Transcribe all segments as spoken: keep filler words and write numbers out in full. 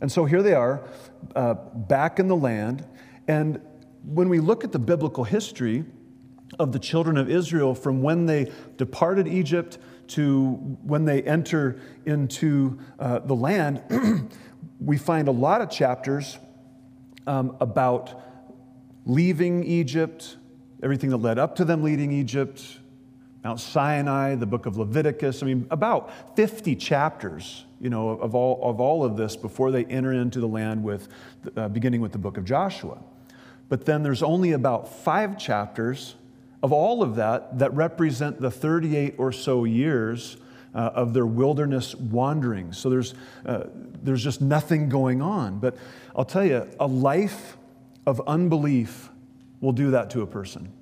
And so here they are, uh, back in the land. And when we look at the biblical history of the children of Israel from when they departed Egypt to when they enter into uh, the land, we find a lot of chapters um, about leaving Egypt, everything that led up to them leaving Egypt, Mount Sinai, the book of Leviticus. I mean, about fifty chapters, you know, of all of all of this before they enter into the land with, uh, beginning with the book of Joshua. But then there's only about five chapters of all of that that represent the thirty-eight or so years uh, of their wilderness wandering. So there's uh, there's just nothing going on. But I'll tell you, a life of unbelief will do that to a person.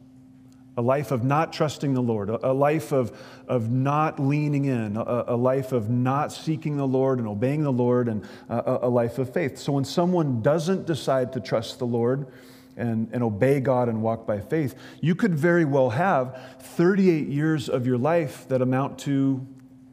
A life of not trusting the Lord, a, a life of, of not leaning in, a, a life of not seeking the Lord and obeying the Lord, and a, a life of faith. So when someone doesn't decide to trust the Lord and, and obey God and walk by faith, you could very well have thirty-eight years of your life that amount to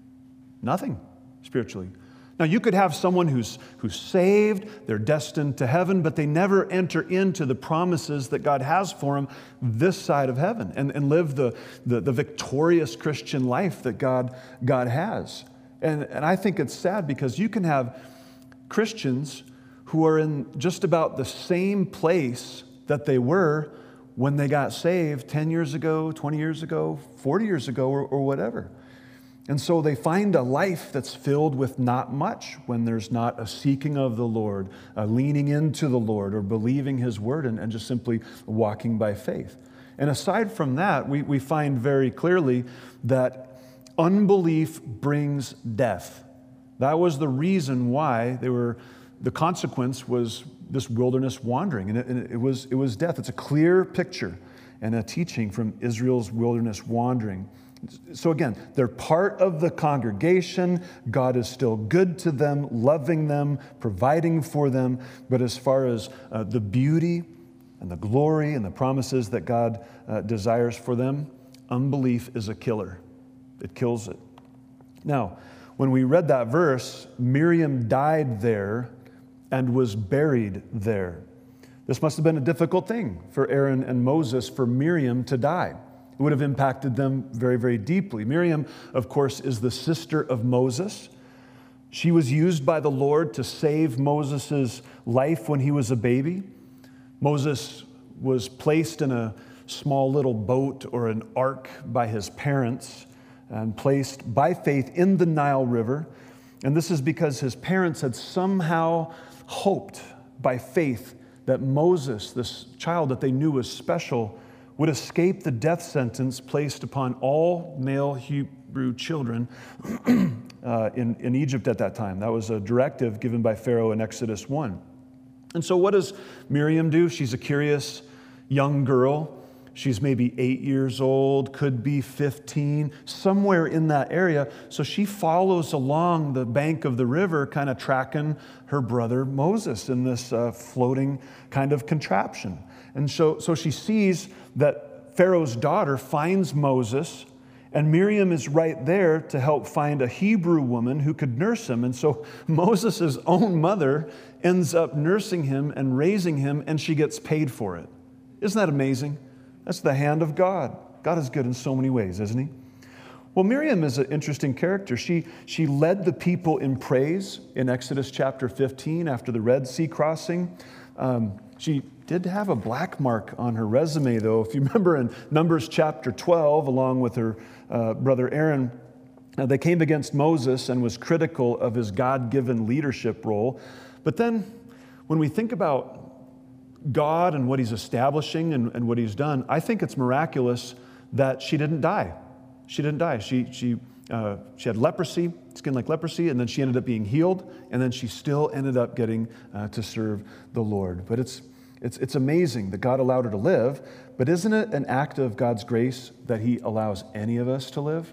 nothing spiritually. Now, you could have someone who's, who's saved, they're destined to heaven, but they never enter into the promises that God has for them this side of heaven and, and live the, the, the victorious Christian life that God, God has. And, and I think it's sad because you can have Christians who are in just about the same place that they were when they got saved ten years ago, twenty years ago, forty years ago, or, or whatever. And so they find a life that's filled with not much when there's not a seeking of the Lord, a leaning into the Lord, or believing His word, and, and just simply walking by faith. And aside from that, we, we find very clearly that unbelief brings death. That was the reason why they were, the consequence was this wilderness wandering, and it, and it was, it was death. It's a clear picture and a teaching from Israel's wilderness wandering. So again, they're part of the congregation. God is still good to them, loving them, providing for them. But as far as uh, the beauty and the glory and the promises that God uh, desires for them, unbelief is a killer. It kills it. Now, when we read that verse, Miriam died there and was buried there. This must have been a difficult thing for Aaron and Moses, for Miriam to die. It would have impacted them very, very deeply. Miriam, of course, is the sister of Moses. She was used by the Lord to save Moses' life when he was a baby. Moses was placed in a small little boat or an ark by his parents and placed by faith in the Nile River. And this is because his parents had somehow hoped by faith that Moses, this child that they knew was special, would escape the death sentence placed upon all male Hebrew children uh, in, in Egypt at that time. That was a directive given by Pharaoh in Exodus one. And so what does Miriam do? She's a curious young girl. She's maybe eight years old, could be fifteen, somewhere in that area. So she follows along the bank of the river, kind of tracking her brother Moses in this uh, floating kind of contraption. And so, so she sees that Pharaoh's daughter finds Moses, and Miriam is right there to help find a Hebrew woman who could nurse him. And so Moses' own mother ends up nursing him and raising him, and she gets paid for it. Isn't that amazing? That's the hand of God. God is good in so many ways, isn't He? Well, Miriam is an interesting character. She, she led the people in praise in Exodus chapter fifteen after the Red Sea crossing. Um, she did have a black mark on her resume, though. If you remember in Numbers chapter twelve, along with her uh, brother Aaron, uh, they came against Moses and was critical of his God-given leadership role. But then when we think about God and what He's establishing and, and what He's done, I think it's miraculous that she didn't die. She didn't die. She, she, uh, she had leprosy, skin like leprosy, and then she ended up being healed, and then she still ended up getting uh, to serve the Lord. But it's, it's, it's amazing that God allowed her to live, but isn't it an act of God's grace that He allows any of us to live?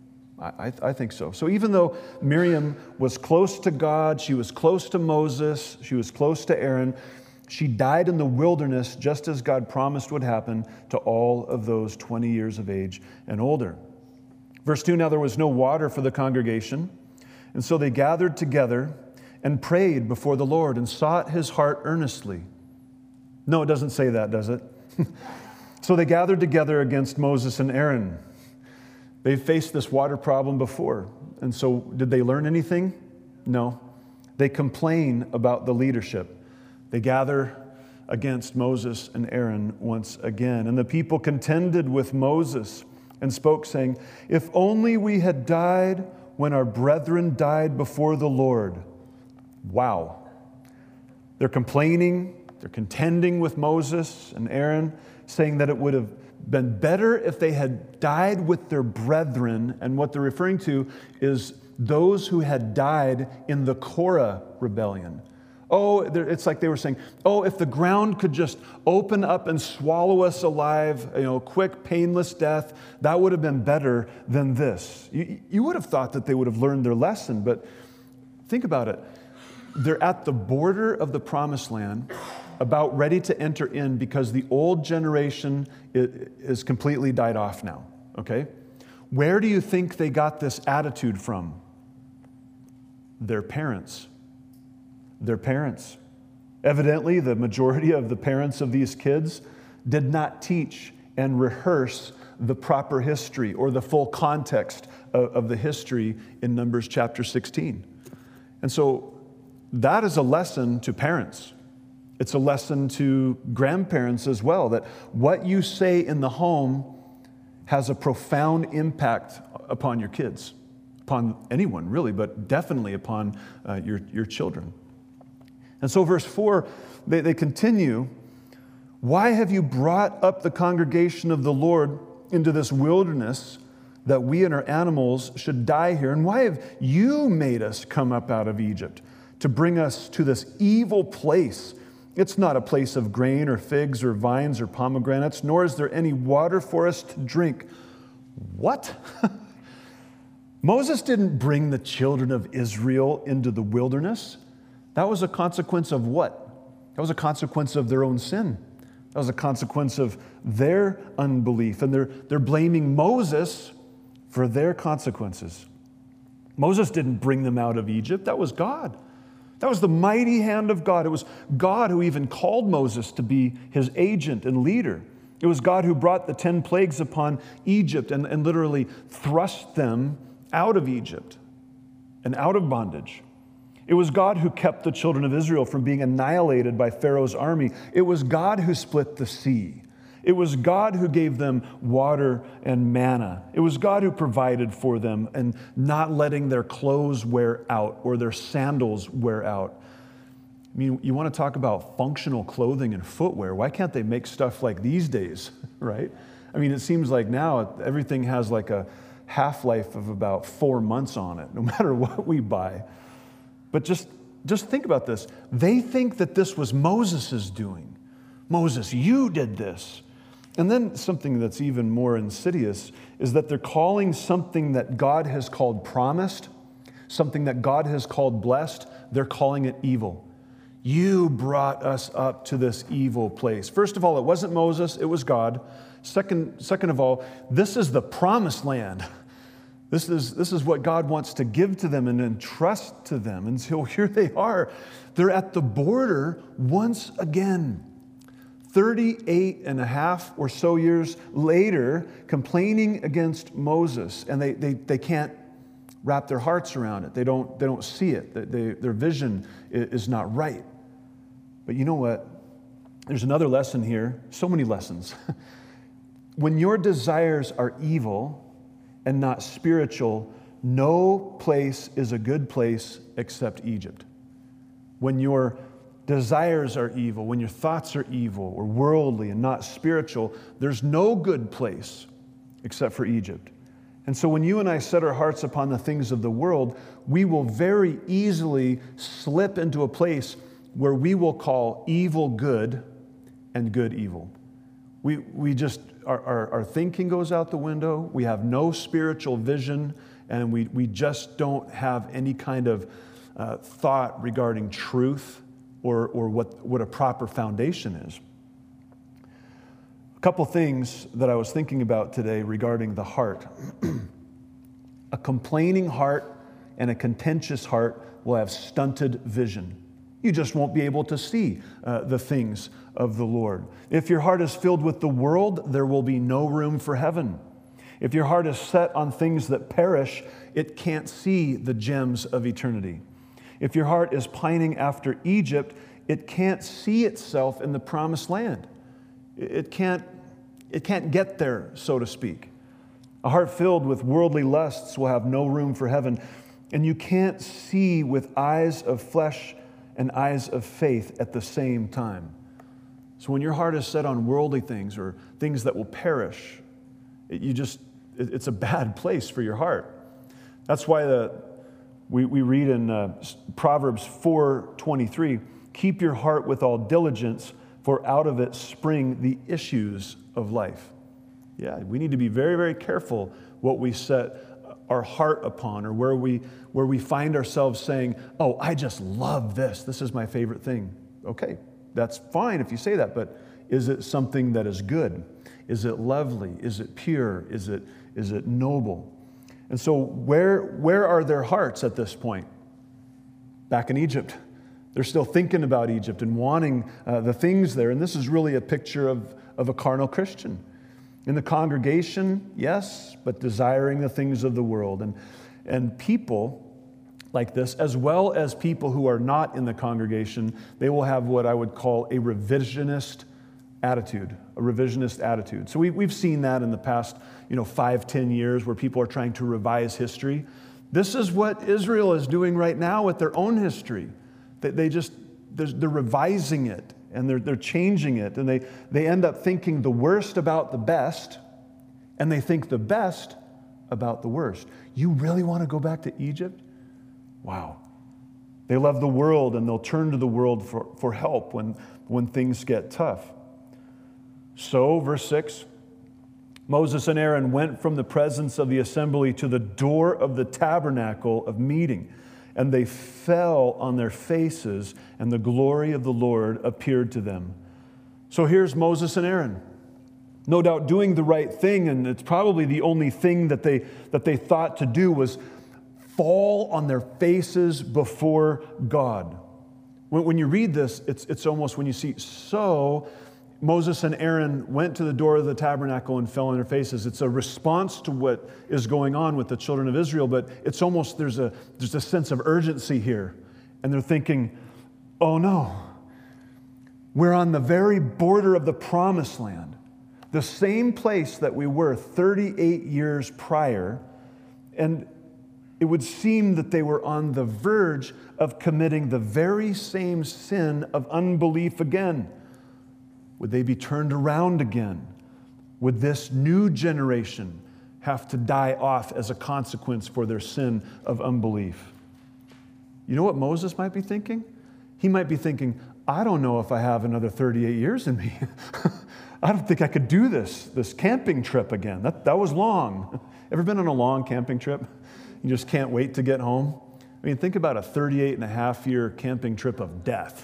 I, I think so. So even though Miriam was close to God, she was close to Moses, she was close to Aaron, she died in the wilderness just as God promised would happen to all of those twenty years of age and older. Verse two, now there was no water for the congregation, and so they gathered together and prayed before the Lord and sought his heart earnestly. No, it doesn't say that, does it? So they gathered together against Moses and Aaron. They faced this water problem before. And so did they learn anything? No. They complain about the leadership. They gather against Moses and Aaron once again. And the people contended with Moses and spoke, saying, "If only we had died when our brethren died before the Lord." Wow. They're complaining, they're contending with Moses and Aaron, saying that it would have been better if they had died with their brethren. And what they're referring to is those who had died in the Korah rebellion. Oh, it's like they were saying, oh, if the ground could just open up and swallow us alive, you know, quick, painless death, that would have been better than this. You, you would have thought that they would have learned their lesson, but think about it. They're at the border of the promised land, about ready to enter in because the old generation is completely died off now, okay? Where do you think they got this attitude from? Their parents. Their parents. Evidently, the majority of the parents of these kids did not teach and rehearse the proper history or the full context of, of the history in Numbers chapter sixteen. And so that is a lesson to parents. It's a lesson to grandparents as well, that what you say in the home has a profound impact upon your kids, upon anyone really, but definitely upon uh, your, your children. And so verse four, they, they continue, "Why have you brought up the congregation of the Lord into this wilderness that we and our animals should die here? And why have you made us come up out of Egypt to bring us to this evil place? It's not a place of grain or figs or vines or pomegranates, nor is there any water for us to drink." What? Moses didn't bring the children of Israel into the wilderness. That was a consequence of what? That was a consequence of their own sin. That was a consequence of their unbelief. And they're, they're blaming Moses for their consequences. Moses didn't bring them out of Egypt. That was God. That was the mighty hand of God. It was God who even called Moses to be his agent and leader. It was God who brought the ten plagues upon Egypt and, and literally thrust them out of Egypt and out of bondage. It was God who kept the children of Israel from being annihilated by Pharaoh's army. It was God who split the sea. It was God who gave them water and manna. It was God who provided for them and not letting their clothes wear out or their sandals wear out. I mean, you want to talk about functional clothing and footwear. Why can't they make stuff like these days, right? I mean, it seems like now everything has like a half-life of about four months on it, no matter what we buy. But just, just think about this. They think that this was Moses' doing. Moses, you did this. And then something that's even more insidious is that they're calling something that God has called promised, something that God has called blessed, they're calling it evil. You brought us up to this evil place. First of all, it wasn't Moses, it was God. Second, second of all, this is the promised land. This is, this is what God wants to give to them and entrust to them. And so here they are. They're at the border once again. thirty-eight and a half or so years later, complaining against Moses. And they, they, they can't wrap their hearts around it. They don't, they don't see it. They, they, their vision is not right. But you know what? There's another lesson here. So many lessons. When your desires are evil and not spiritual, no place is a good place except Egypt. When your desires are evil, when your thoughts are evil or worldly and not spiritual, there's no good place except for Egypt. And so when you and I set our hearts upon the things of the world, we will very easily slip into a place where we will call evil good and good evil. We, we just, our, our, our thinking goes out the window. We have no spiritual vision, and we, we just don't have any kind of uh, thought regarding truth or, or what, what a proper foundation is. A couple things that I was thinking about today regarding the heart. A complaining heart and a contentious heart will have stunted vision. You just won't be able to see uh, the things of the Lord. If your heart is filled with the world, there will be no room for heaven. If your heart is set on things that perish, it can't see the gems of eternity. If your heart is pining after Egypt, it can't see itself in the promised land. It can't, it can't get there, so to speak. A heart filled with worldly lusts will have no room for heaven, and you can't see with eyes of flesh and eyes of faith at the same time. So when your heart is set on worldly things or things that will perish, it, you just, it, it's a bad place for your heart. That's why the, we, we read in uh, Proverbs four twenty-three, keep your heart with all diligence, for out of it spring the issues of life. Yeah, we need to be very, very careful what we set our heart upon, or where we where we find ourselves saying, oh, I just love this. This is my favorite thing. Okay, that's fine if you say that, but is it something that is good? Is it lovely? Is it pure? Is it is it noble? And so where where are their hearts at this point? Back in Egypt. They're still thinking about Egypt and wanting uh, the things there. And this is really a picture of, of a carnal Christian. In the congregation, yes, but desiring the things of the world. And, and people like this, as well as people who are not in the congregation, they will have what I would call a revisionist attitude, a revisionist attitude. So we, we've seen that in the past, you know, five, ten years where people are trying to revise history. This is what Israel is doing right now with their own history. They, they just, they're, they're revising it. And they're, they're changing it, and they, they end up thinking the worst about the best, and they think the best about the worst. You really want to go back to Egypt? Wow. They love the world, and they'll turn to the world for, for help when, when things get tough. So, verse six, Moses and Aaron went from the presence of the assembly to the door of the tabernacle of meeting. And they fell on their faces, and the glory of the Lord appeared to them. So here's Moses and Aaron, no doubt doing the right thing, and it's probably the only thing that they, that they thought to do was fall on their faces before God. When, when you read this, it's, it's almost when you see, so Moses and Aaron went to the door of the tabernacle and fell on their faces. It's a response to what is going on with the children of Israel, but it's almost, there's a, there's a sense of urgency here. And they're thinking, oh no, we're on the very border of the promised land, the same place that we were thirty-eight years prior, and it would seem that they were on the verge of committing the very same sin of unbelief again. Would they be turned around again? Would this new generation have to die off as a consequence for their sin of unbelief? You know what Moses might be thinking? He might be thinking, I don't know if I have another thirty-eight years in me. I don't think I could do this, this camping trip again. That, that was long. Ever been on a long camping trip? You just can't wait to get home? I mean, think about a thirty-eight and a half year camping trip of death.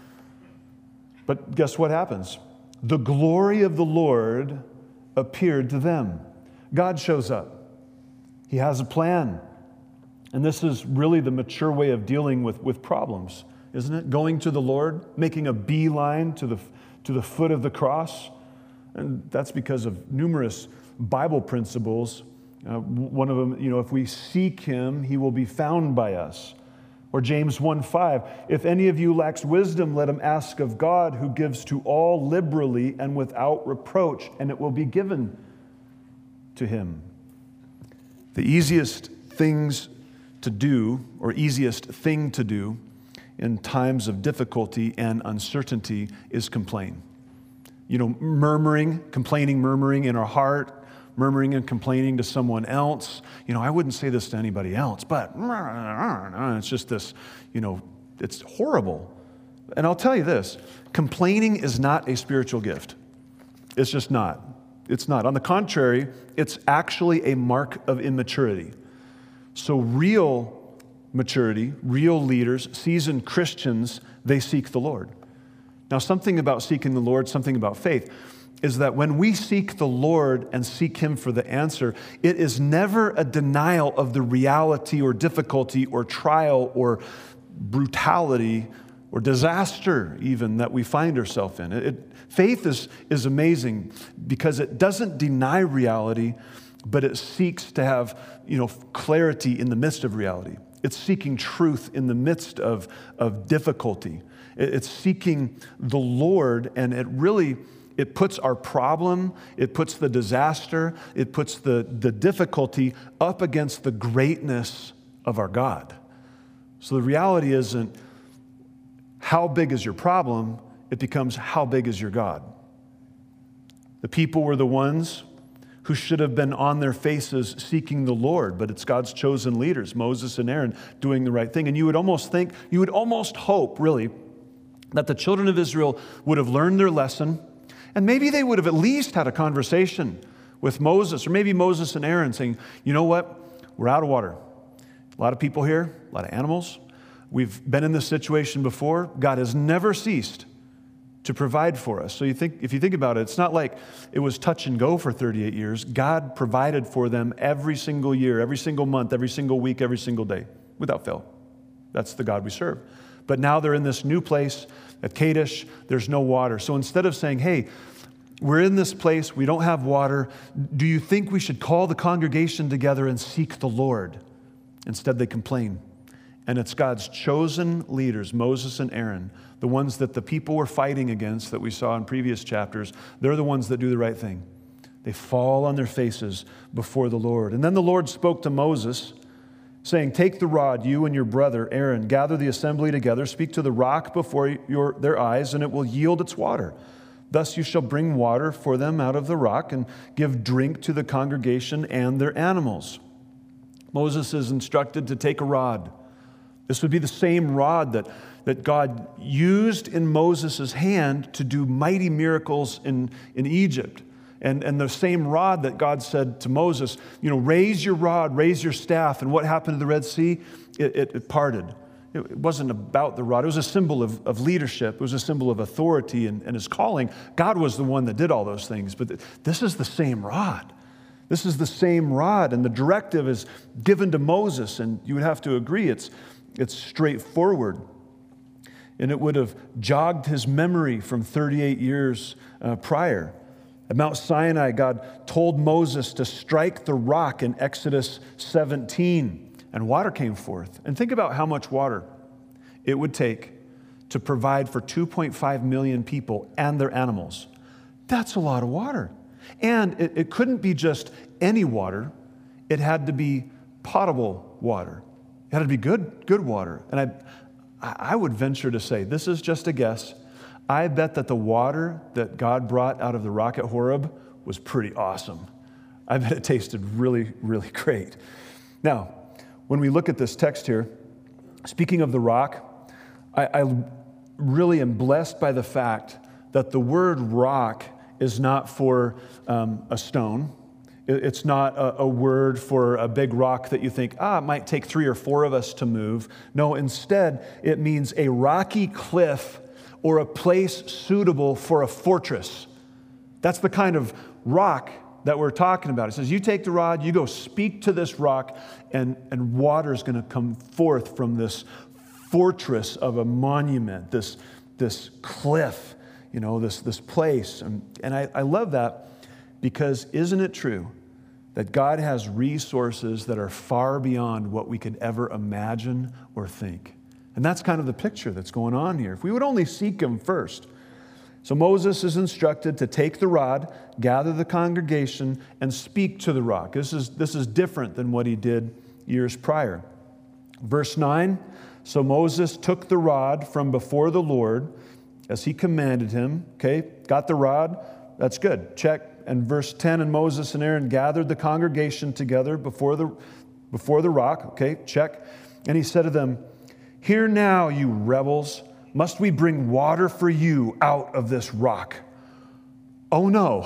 But guess what happens? The glory of the Lord appeared to them. God shows up. He has a plan. And this is really the mature way of dealing with, with problems, isn't it? Going to the Lord, making a beeline to the, to the foot of the cross. And that's because of numerous Bible principles. Uh, one of them, you know, if we seek Him, He will be found by us. Or James one five, if any of you lacks wisdom, let him ask of God, who gives to all liberally and without reproach, and it will be given to him. The easiest things to do, or easiest thing to do in times of difficulty and uncertainty is complain. You know, murmuring, complaining, murmuring in our heart, murmuring and complaining to someone else. You know, I wouldn't say this to anybody else, but it's just this, you know, it's horrible. And I'll tell you this, complaining is not a spiritual gift. It's just not. It's not. On the contrary, it's actually a mark of immaturity. So real maturity, real leaders, seasoned Christians, they seek the Lord. Now, something about seeking the Lord, something about faith. is that when we seek the Lord and seek Him for the answer, it is never a denial of the reality or difficulty or trial or brutality or disaster even that we find ourselves in. It, it, faith is, is amazing because it doesn't deny reality, but it seeks to have, you know, clarity in the midst of reality. It's seeking truth in the midst of, of difficulty. It, it's seeking the Lord, and it really, it puts our problem, it puts the disaster, it puts the, the difficulty up against the greatness of our God. So the reality isn't how big is your problem, it becomes how big is your God. The people were the ones who should have been on their faces seeking the Lord, but it's God's chosen leaders, Moses and Aaron, doing the right thing. And you would almost think, you would almost hope, really, that the children of Israel would have learned their lesson, and maybe they would have at least had a conversation with Moses, or maybe Moses and Aaron saying, you know what, we're out of water. A lot of people here, a lot of animals. We've been in this situation before. God has never ceased to provide for us. So you think, if you think about it, it's not like it was touch and go for thirty-eight years. God provided for them every single year, every single month, every single week, every single day, without fail. That's the God we serve. But now they're in this new place at Kadesh. There's no water. So instead of saying, hey, we're in this place, we don't have water, do you think we should call the congregation together and seek the Lord? Instead, they complain. And it's God's chosen leaders, Moses and Aaron, the ones that the people were fighting against that we saw in previous chapters. They're the ones that do the right thing. They fall on their faces before the Lord. And then the Lord spoke to Moses, saying, take the rod, you and your brother Aaron, gather the assembly together, speak to the rock before your, their eyes, and it will yield its water. Thus you shall bring water for them out of the rock and give drink to the congregation and their animals. Moses is instructed to take a rod. This would be the same rod that, that God used in Moses' hand to do mighty miracles in, in Egypt. And, and the same rod that God said to Moses, you know, raise your rod, raise your staff. And what happened to the Red Sea? It, it, it parted. It wasn't about the rod. It was a symbol of, of leadership. It was a symbol of authority and, and his calling. God was the one that did all those things. But this is the same rod. This is the same rod. And the directive is given to Moses. And you would have to agree, it's It's straightforward, and it would have jogged his memory from thirty-eight years uh, prior. At Mount Sinai, God told Moses to strike the rock in Exodus seventeen, and water came forth. And think about how much water it would take to provide for two point five million people and their animals. That's a lot of water. And it, it couldn't be just any water. It had to be potable water. It had to be good, good water. And I, I would venture to say, this is just a guess, I bet that the water that God brought out of the rock at Horeb was pretty awesome. I bet it tasted really, really great. Now, when we look at this text here, speaking of the rock, I, I really am blessed by the fact that the word rock is not for um, a stone. It's not a, a word for a big rock that you think, ah, it might take three or four of us to move. No, instead, it means a rocky cliff or a place suitable for a fortress. That's the kind of rock that we're talking about. It says, you take the rod, you go speak to this rock, and, and water is going to come forth from this fortress of a monument, this, this cliff, you know, this, this place. And, and I, I love that. Because isn't it true that God has resources that are far beyond what we could ever imagine or think? And that's kind of the picture that's going on here. If we would only seek Him first. So Moses is instructed to take the rod, gather the congregation, and speak to the rock. This is, this is different than what he did years prior. Verse nine, so Moses took the rod from before the Lord as he commanded him. Okay, got the rod. That's good. Check. And verse ten, and Moses and Aaron gathered the congregation together before the, before the rock. Okay, check. And he said to them, hear now, you rebels, must we bring water for you out of this rock? Oh no,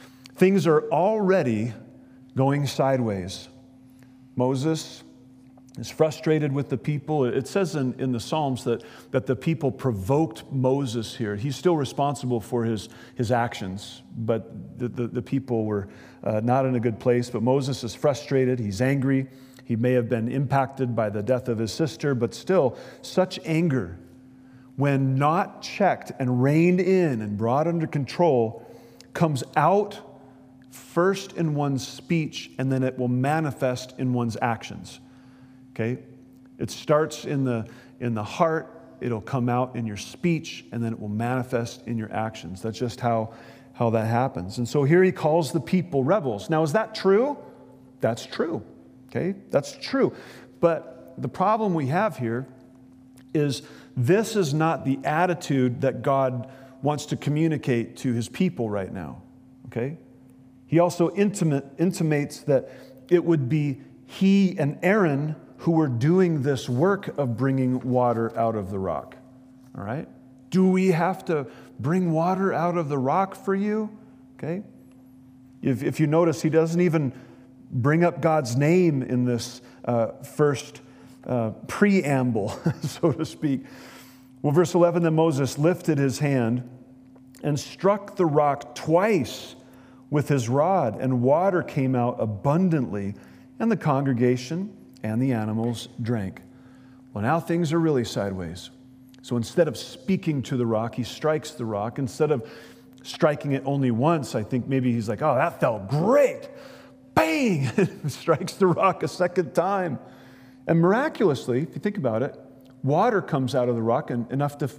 things are already going sideways. Moses is frustrated with the people. It says in, in the Psalms that, that the people provoked Moses here. He's still responsible for his, his actions, but the, the, the people were uh, not in a good place. But Moses is frustrated. He's angry. He may have been impacted by the death of his sister, but still, such anger, when not checked and reined in and brought under control, comes out first in one's speech, and then it will manifest in one's actions. Okay? It starts in the, in the heart, it'll come out in your speech, and then it will manifest in your actions. That's just how, how that happens. And so here he calls the people rebels. Now, is that true? That's true. Okay? That's true. But the problem we have here is this is not the attitude that God wants to communicate to his people right now. Okay? He also intimate, intimates that it would be he and Aaron who were doing this work of bringing water out of the rock. All right? Do we have to bring water out of the rock for you? Okay? If, if you notice, he doesn't even bring up God's name in this uh, first uh, preamble, so to speak. Well, verse eleven, then Moses lifted his hand and struck the rock twice with his rod, and water came out abundantly, and the congregation and the animals drank. Well, now things are really sideways. So instead of speaking to the rock, he strikes the rock. Instead of striking it only once, I think maybe he's like, oh, that felt great. Bang! Strikes the rock a second time. And miraculously, if you think about it, water comes out of the rock, and enough to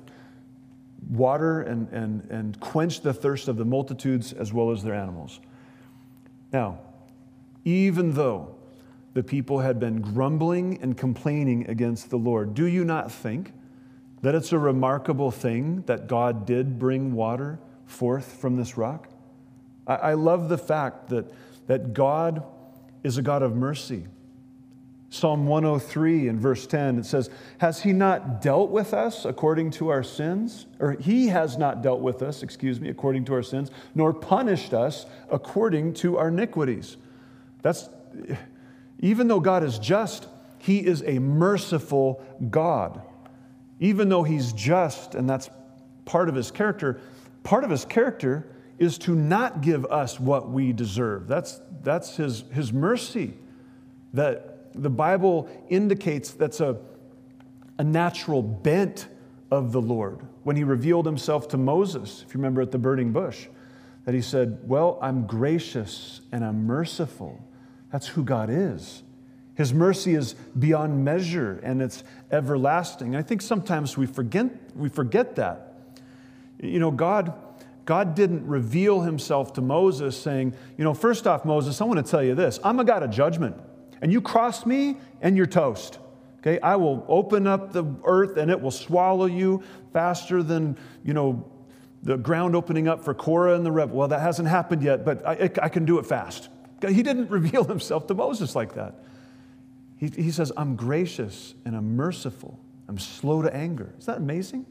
water and, and, and quench the thirst of the multitudes as well as their animals. Now, even though the people had been grumbling and complaining against the Lord, do you not think that it's a remarkable thing that God did bring water forth from this rock? I, I love the fact that, that God is a God of mercy. Psalm one oh three in verse ten, it says, has he not dealt with us according to our sins? Or he has not dealt with us, excuse me, according to our sins, nor punished us according to our iniquities. That's, even though God is just, he is a merciful God. Even though he's just, and that's part of his character, part of his character is to not give us what we deserve. That's, that's his, his mercy. That the Bible indicates that's a, a natural bent of the Lord. When he revealed himself to Moses, if you remember at the burning bush, that he said, well, I'm gracious and I'm merciful. That's who God is. His mercy is beyond measure and it's everlasting. I think sometimes we forget, we forget that. You know, God, God didn't reveal himself to Moses saying, you know, first off, Moses, I want to tell you this. I'm a God of judgment. And you cross me, and you're toast. Okay, I will open up the earth, and it will swallow you faster than, you know, the ground opening up for Korah and the rebel. Well, that hasn't happened yet, but I, I can do it fast. He didn't reveal himself to Moses like that. He, he says, I'm gracious and I'm merciful. I'm slow to anger. Isn't that amazing?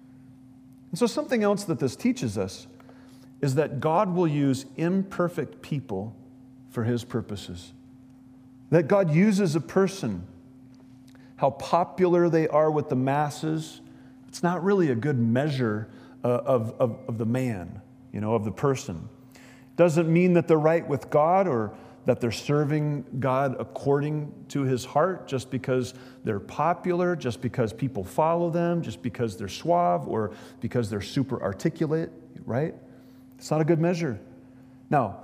And so something else that this teaches us is that God will use imperfect people for his purposes. That God uses a person, how popular they are with the masses, it's not really a good measure uh, of, of, of the man, you know, of the person. Doesn't mean that they're right with God or that they're serving God according to his heart just because they're popular, just because people follow them, just because they're suave or because they're super articulate, right? It's not a good measure. Now,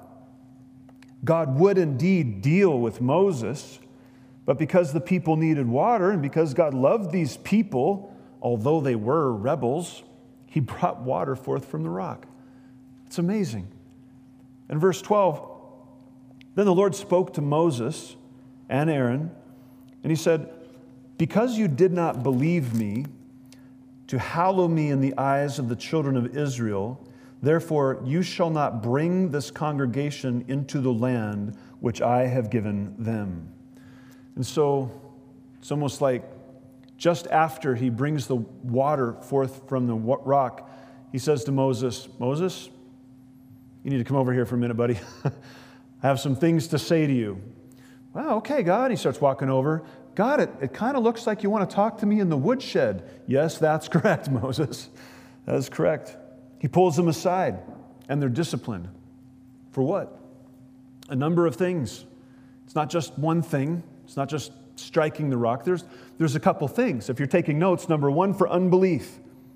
God would indeed deal with Moses, but because the people needed water and because God loved these people, although they were rebels, he brought water forth from the rock. It's amazing. In verse twelve, then the Lord spoke to Moses and Aaron, and he said, because you did not believe me to hallow me in the eyes of the children of Israel, therefore, you shall not bring this congregation into the land which I have given them. And so it's almost like just after he brings the water forth from the rock, he says to Moses, Moses, you need to come over here for a minute, buddy. I have some things to say to you. Well, okay, God. He starts walking over. God, it, it kind of looks like you want to talk to me in the woodshed. Yes, that's correct, Moses. That is correct. He pulls them aside, and they're disciplined. For what? A number of things. It's not just one thing. It's not just striking the rock. There's, there's a couple things. If you're taking notes, number one, for unbelief.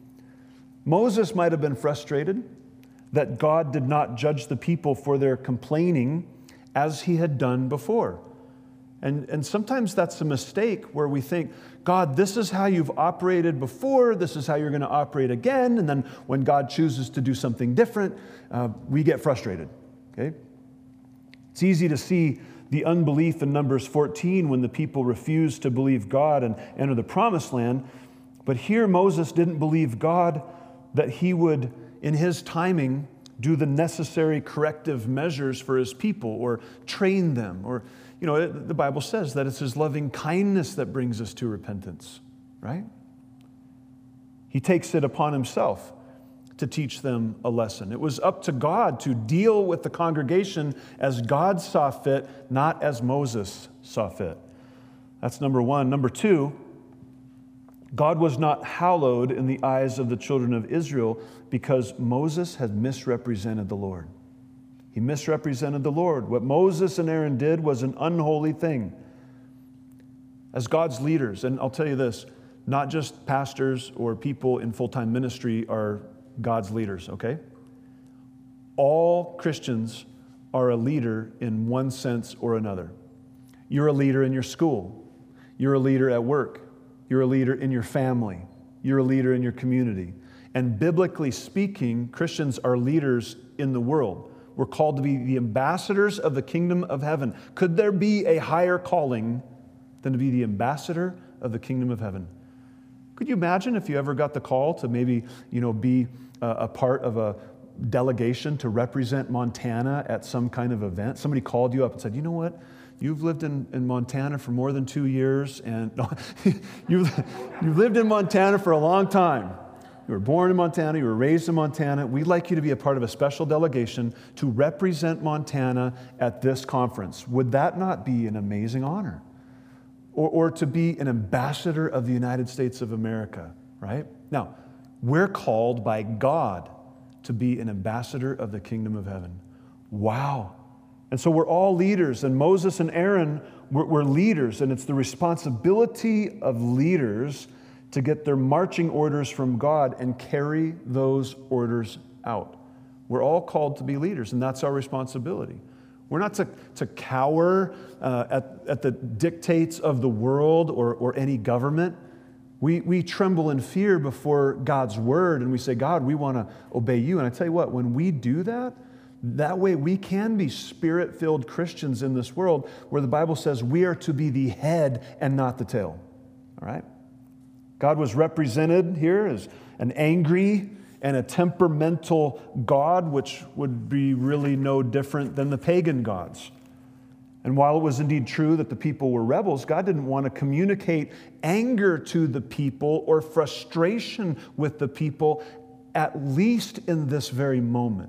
Moses might have been frustrated that God did not judge the people for their complaining as he had done before. And, and sometimes that's a mistake where we think, God, this is how you've operated before, this is how you're going to operate again, and then when God chooses to do something different, uh, we get frustrated. Okay? It's easy to see the unbelief in Numbers fourteen when the people refused to believe God and enter the promised land. But here Moses didn't believe God that he would, in his timing, do the necessary corrective measures for his people or train them. Or, you know, the Bible says that it's his loving kindness that brings us to repentance, right? He takes it upon himself to teach them a lesson. It was up to God to deal with the congregation as God saw fit, not as Moses saw fit. That's number one. Number two, God was not hallowed in the eyes of the children of Israel because Moses had misrepresented the Lord. He misrepresented the Lord. What Moses and Aaron did was an unholy thing. As God's leaders, and I'll tell you this, not just pastors or people in full-time ministry are God's leaders, okay? All Christians are a leader in one sense or another. You're a leader in your school. You're a leader at work. You're a leader in your family. You're a leader in your community. And biblically speaking, Christians are leaders in the world. We're called to be the ambassadors of the kingdom of heaven. Could there be a higher calling than to be the ambassador of the kingdom of heaven? Could you imagine if you ever got the call to maybe, you know, be a, a part of a delegation to represent Montana at some kind of event? Somebody called you up and said, you know what? You've lived in, in Montana for more than two years, and no, you've, you've lived in Montana for a long time. You were born in Montana, you were raised in Montana. We'd like you to be a part of a special delegation to represent Montana at this conference. Would that not be an amazing honor? Or, or to be an ambassador of the United States of America, right? Now, we're called by God to be an ambassador of the kingdom of heaven. Wow. And so we're all leaders, and Moses and Aaron were, were leaders, and it's the responsibility of leaders to get their marching orders from God and carry those orders out. We're all called to be leaders, and that's our responsibility. We're not to, to cower uh, at, at the dictates of the world or, or any government. We, we tremble in fear before God's word, and we say, God, we want to obey you. And I tell you what, when we do that, that way we can be spirit-filled Christians in this world where the Bible says we are to be the head and not the tail. All right? God was represented here as an angry and a temperamental God, which would be really no different than the pagan gods. And while it was indeed true that the people were rebels, God didn't want to communicate anger to the people or frustration with the people, at least in this very moment.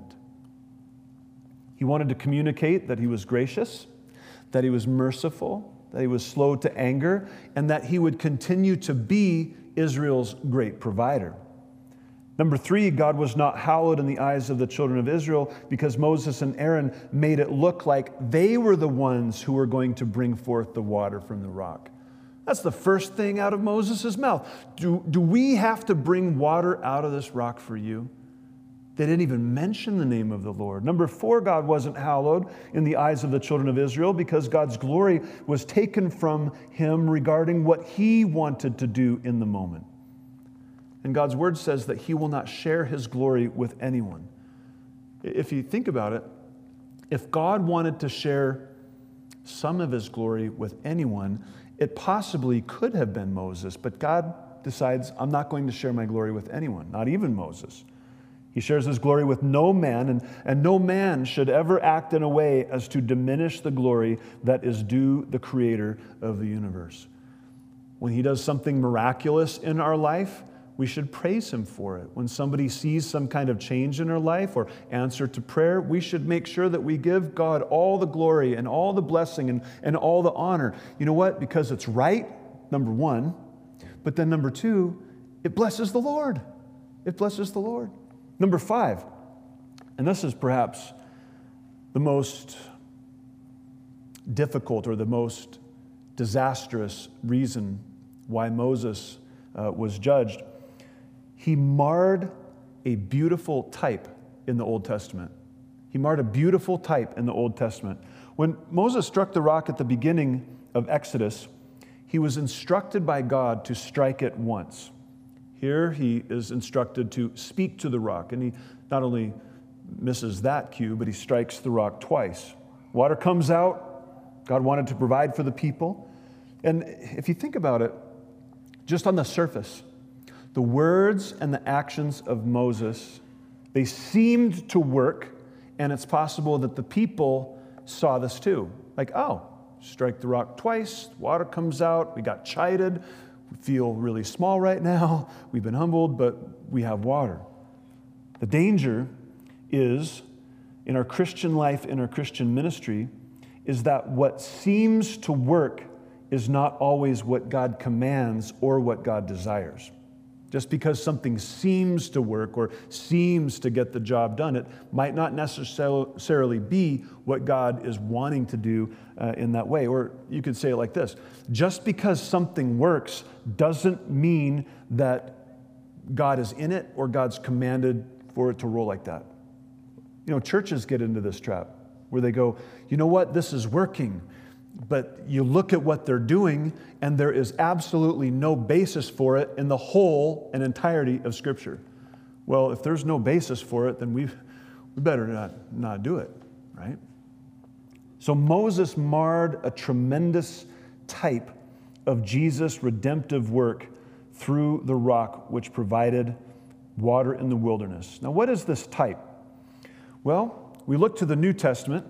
He wanted to communicate that he was gracious, that he was merciful, that he was slow to anger, and that he would continue to be Israel's great provider. Number three, God was not hallowed in the eyes of the children of Israel because Moses and Aaron made it look like they were the ones who were going to bring forth the water from the rock. That's the first thing out of Moses' mouth. Do, do we have to bring water out of this rock for you? They didn't even mention the name of the Lord. Number four, God wasn't hallowed in the eyes of the children of Israel because God's glory was taken from him regarding what he wanted to do in the moment. And God's word says that he will not share his glory with anyone. If you think about it, if God wanted to share some of his glory with anyone, it possibly could have been Moses, but God decides, I'm not going to share my glory with anyone, not even Moses. He shares his glory with no man, and, and no man should ever act in a way as to diminish the glory that is due the creator of the universe. When he does something miraculous in our life, we should praise him for it. When somebody sees some kind of change in their life or answer to prayer, we should make sure that we give God all the glory and all the blessing and, and all the honor. You know what? Because it's right, number one. But then number two, it blesses the Lord. It blesses the Lord. Number five, and this is perhaps the most difficult or the most disastrous reason why Moses uh, was judged. He marred a beautiful type in the Old Testament. He marred a beautiful type in the Old Testament. When Moses struck the rock at the beginning of Exodus, he was instructed by God to strike it once. Here he is instructed to speak to the rock, and he not only misses that cue, but he strikes the rock twice. Water comes out. God wanted to provide for the people. And if you think about it, just on the surface, the words and the actions of Moses, they seemed to work, and it's possible that the people saw this too. Like, oh, strike the rock twice, water comes out, we got chided, we feel really small right now, we've been humbled, but we have water. The danger is, in our Christian life, in our Christian ministry, is that what seems to work is not always what God commands or what God desires. Just because something seems to work or seems to get the job done, it might not necessarily be what God is wanting to do uh, in that way. Or you could say it like this: just because something works doesn't mean that God is in it or God's commanded for it to roll like that. You know, churches get into this trap where they go, you know what, this is working. But you look at what they're doing, and there is absolutely no basis for it in the whole and entirety of Scripture. Well, if there's no basis for it, then we we better not, not do it, right? So Moses marred a tremendous type of Jesus' redemptive work through the rock which provided water in the wilderness. Now, what is this type? Well, we look to the New Testament.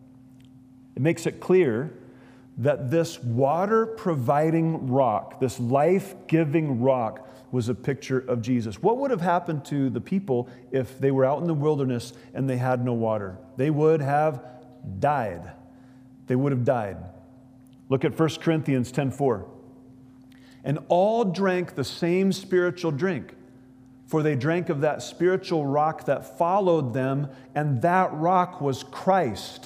It makes it clear that this water-providing rock, this life-giving rock, was a picture of Jesus. What would have happened to the people if they were out in the wilderness and they had no water? They would have died. They would have died. Look at First Corinthians ten four. And all drank the same spiritual drink, for they drank of that spiritual rock that followed them, and that rock was Christ.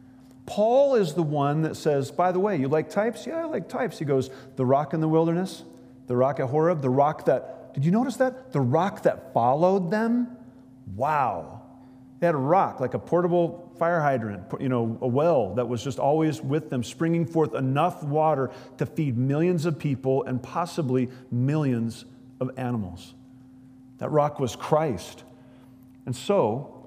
Paul is the one that says, by the way, you like types? Yeah, I like types. He goes, the rock in the wilderness, the rock at Horeb, the rock that, did you notice that? The rock that followed them? Wow. They had a rock, like a portable fire hydrant, you know, a well that was just always with them, springing forth enough water to feed millions of people and possibly millions of animals. That rock was Christ. And so,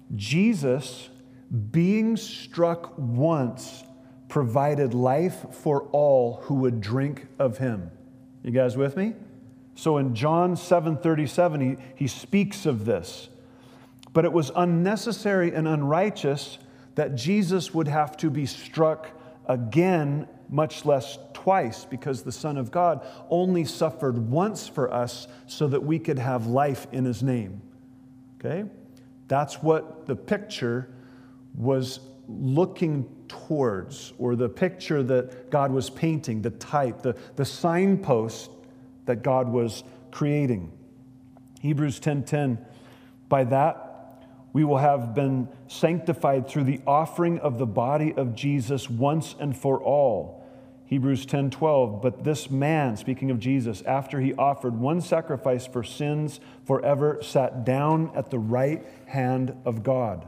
Jesus, being struck once, provided life for all who would drink of him. You guys with me? So in John seven thirty-seven, he, he speaks of this. But it was unnecessary and unrighteous that Jesus would have to be struck again, much less twice, because the Son of God only suffered once for us so that we could have life in his name. Okay? That's what the picture was looking towards, or the picture that God was painting, the type, the, the signpost that God was creating. Hebrews ten ten, by that we will have been sanctified through the offering of the body of Jesus once and for all. Hebrews ten twelve, but this man, speaking of Jesus, after he offered one sacrifice for sins forever, sat down at the right hand of God.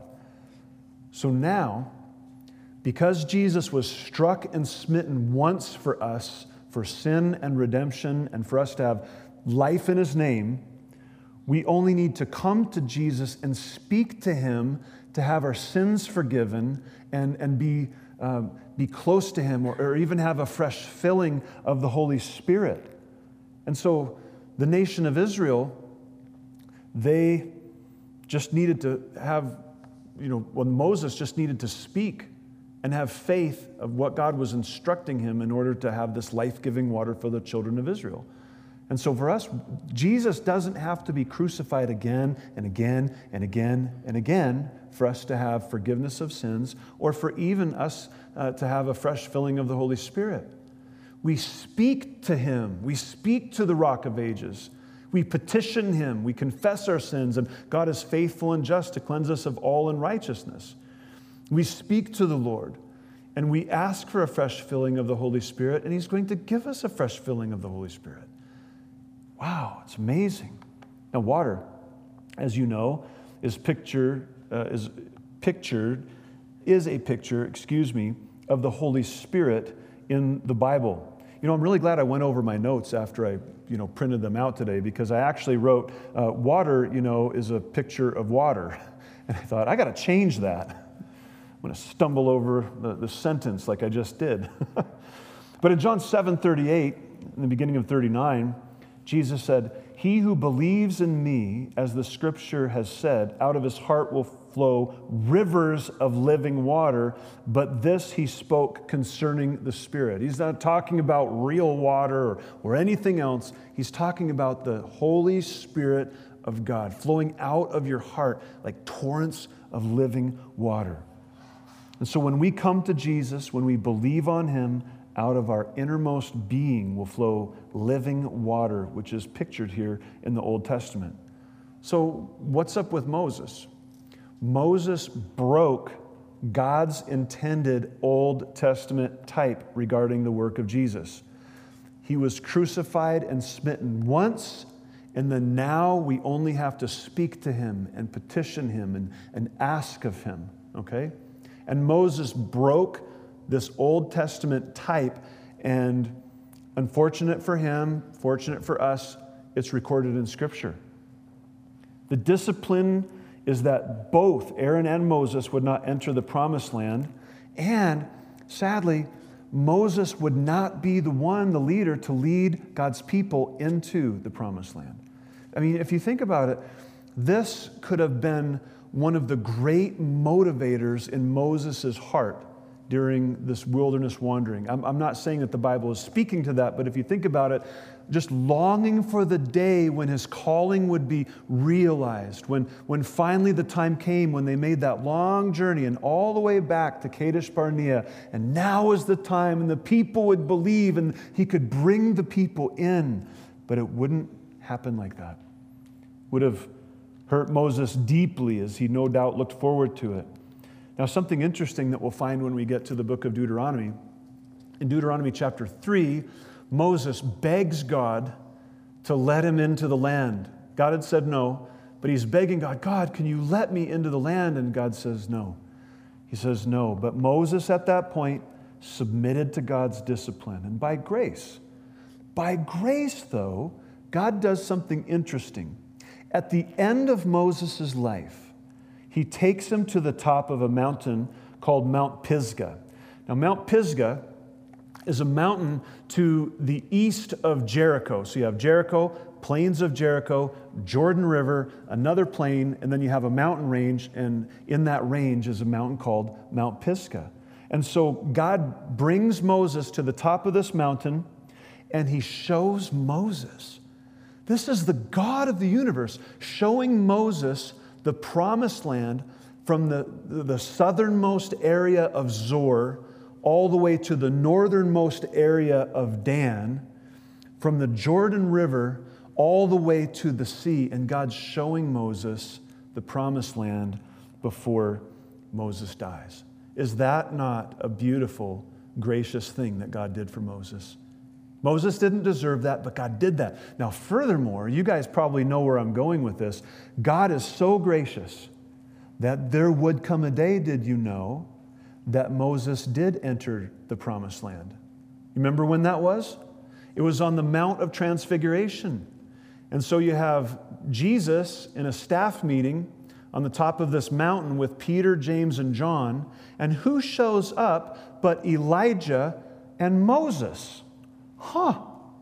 So now, because Jesus was struck and smitten once for us, for sin and redemption, and for us to have life in his name, we only need to come to Jesus and speak to him to have our sins forgiven and, and be, um, be close to him, or, or even have a fresh filling of the Holy Spirit. And so the nation of Israel, they just needed to have You know, well, Moses just needed to speak and have faith of what God was instructing him in order to have this life-giving water for the children of Israel. And so for us, Jesus doesn't have to be crucified again and again and again and again for us to have forgiveness of sins or for even us uh, to have a fresh filling of the Holy Spirit. We speak to him. We speak to the Rock of Ages. We petition him. We confess our sins, and God is faithful and just to cleanse us of all unrighteousness. We speak to the Lord, and we ask for a fresh filling of the Holy Spirit, and he's going to give us a fresh filling of the Holy Spirit. Wow, it's amazing. Now, water, as you know, is pictured, uh, is pictured, is a picture, excuse me, of the Holy Spirit in the Bible. You know, I'm really glad I went over my notes after I, you know, printed them out today, because I actually wrote, uh, water, you know, is a picture of water. And I thought, I got to change that. I'm going to stumble over the, the sentence like I just did. But in John seven thirty-eight, in the beginning of thirty-nine, Jesus said, "He who believes in me, as the scripture has said, out of his heart will flow rivers of living water," but this he spoke concerning the Spirit. He's not talking about real water or, or anything else. He's talking about the Holy Spirit of God flowing out of your heart like torrents of living water. And so when we come to Jesus, when we believe on him, out of our innermost being will flow living water, which is pictured here in the Old Testament. So what's up with Moses? Moses broke God's intended Old Testament type regarding the work of Jesus. He was crucified and smitten once, and then now we only have to speak to him and petition him and, and ask of him, okay? And Moses broke this Old Testament type, and unfortunate for him, fortunate for us, it's recorded in Scripture. The discipline is that both Aaron and Moses would not enter the promised land, and sadly, Moses would not be the one, the leader, to lead God's people into the promised land. I mean, if you think about it, this could have been one of the great motivators in Moses' heart during this wilderness wandering. I'm, I'm not saying that the Bible is speaking to that, but if you think about it, just longing for the day when his calling would be realized, when, when finally the time came when they made that long journey and all the way back to Kadesh Barnea, and now is the time, and the people would believe, and he could bring the people in, but it wouldn't happen like that. Would have hurt Moses deeply, as he no doubt looked forward to it. Now, something interesting that we'll find when we get to the book of Deuteronomy. In Deuteronomy chapter three, Moses begs God to let him into the land. God had said no, but he's begging God, God, can you let me into the land? And God says no. He says no. But Moses at that point submitted to God's discipline. And by grace, by grace though, God does something interesting. At the end of Moses' life, he takes him to the top of a mountain called Mount Pisgah. Now, Mount Pisgah is a mountain to the east of Jericho. So you have Jericho, plains of Jericho, Jordan River, another plain, and then you have a mountain range, and in that range is a mountain called Mount Pisgah. And so God brings Moses to the top of this mountain, and he shows Moses. This is the God of the universe showing Moses the promised land from the, the southernmost area of Zor all the way to the northernmost area of Dan, from the Jordan River all the way to the sea, and God's showing Moses the promised land before Moses dies. Is that not a beautiful, gracious thing that God did for Moses? Moses didn't deserve that, but God did that. Now, furthermore, you guys probably know where I'm going with this. God is so gracious that there would come a day, did you know, that Moses did enter the promised land. You remember when that was? It was on the Mount of Transfiguration. And so you have Jesus in a staff meeting on the top of this mountain with Peter, James, and John. And who shows up but Elijah and Moses? Huh,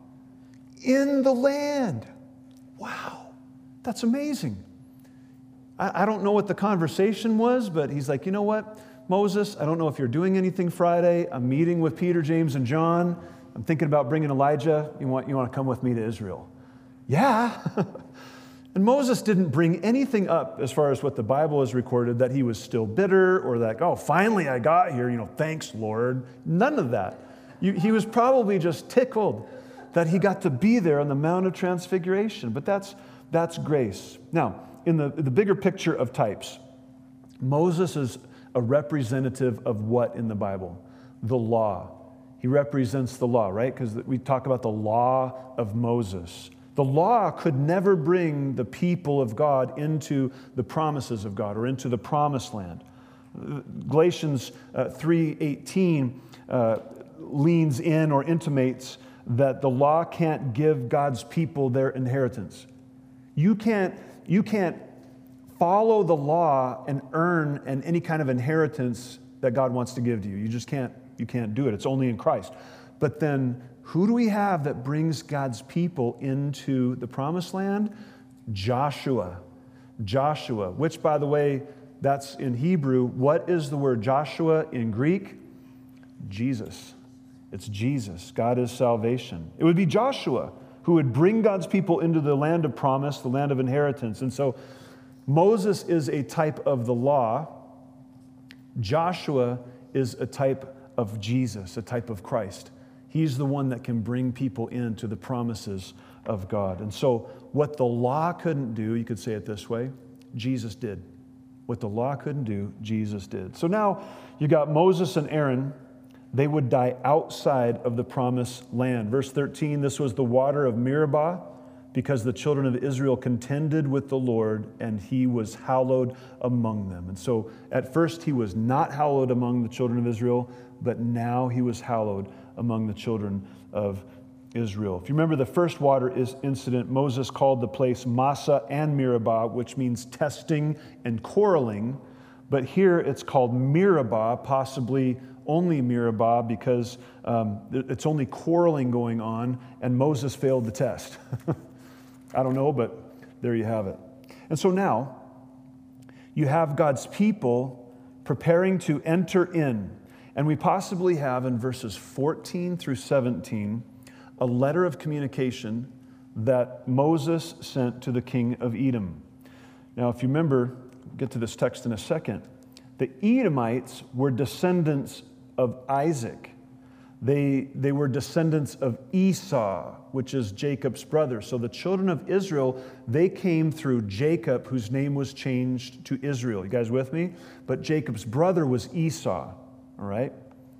in the land. Wow, that's amazing. I, I don't know what the conversation was, but he's like, you know what, Moses, I don't know if you're doing anything Friday. I'm meeting with Peter, James, and John. I'm thinking about bringing Elijah. You want, you want to come with me to Israel? Yeah. And Moses didn't bring anything up as far as what the Bible has recorded, that he was still bitter or that, oh, finally I got here, you know, thanks, Lord. None of that. You, he was probably just tickled that he got to be there on the Mount of Transfiguration. But that's, that's grace. Now, in the, the bigger picture of types, Moses is a representative of what in the Bible? The law. He represents the law, right? Because we talk about the law of Moses. The law could never bring the people of God into the promises of God or into the promised land. Galatians uh, three eighteen uh, leans in or intimates that the law can't give God's people their inheritance. You can't, you can't follow the law and earn an, any kind of inheritance that God wants to give to you. You just can't, you can't do it. It's only in Christ. But then who do we have that brings God's people into the promised land? Joshua. Joshua, which, by the way, that's in Hebrew. What is the word Joshua in Greek? Jesus. It's Jesus. God is salvation. It would be Joshua who would bring God's people into the land of promise, the land of inheritance. And so Moses is a type of the law. Joshua is a type of Jesus, a type of Christ. He's the one that can bring people into the promises of God. And so what the law couldn't do, you could say it this way, Jesus did. What the law couldn't do, Jesus did. So now you got Moses and Aaron. They would die outside of the promised land. Verse thirteen, this was the water of Meribah, because the children of Israel contended with the Lord, and he was hallowed among them. And so at first he was not hallowed among the children of Israel, but now he was hallowed among the children of Israel. If you remember the first water is incident, Moses called the place Massa and Meribah, which means testing and quarreling. But here it's called Meribah, possibly only Meribah, because um, it's only quarreling going on, and Moses failed the test. I don't know, but there you have it. And so now you have God's people preparing to enter in. And we possibly have in verses fourteen through seventeen a letter of communication that Moses sent to the king of Edom. Now, if you remember, we'll get to this text in a second, the Edomites were descendants of Isaac. They, they were descendants of Esau, which is Jacob's brother. So the children of Israel, they came through Jacob, whose name was changed to Israel. You guys with me? But Jacob's brother was Esau, all right?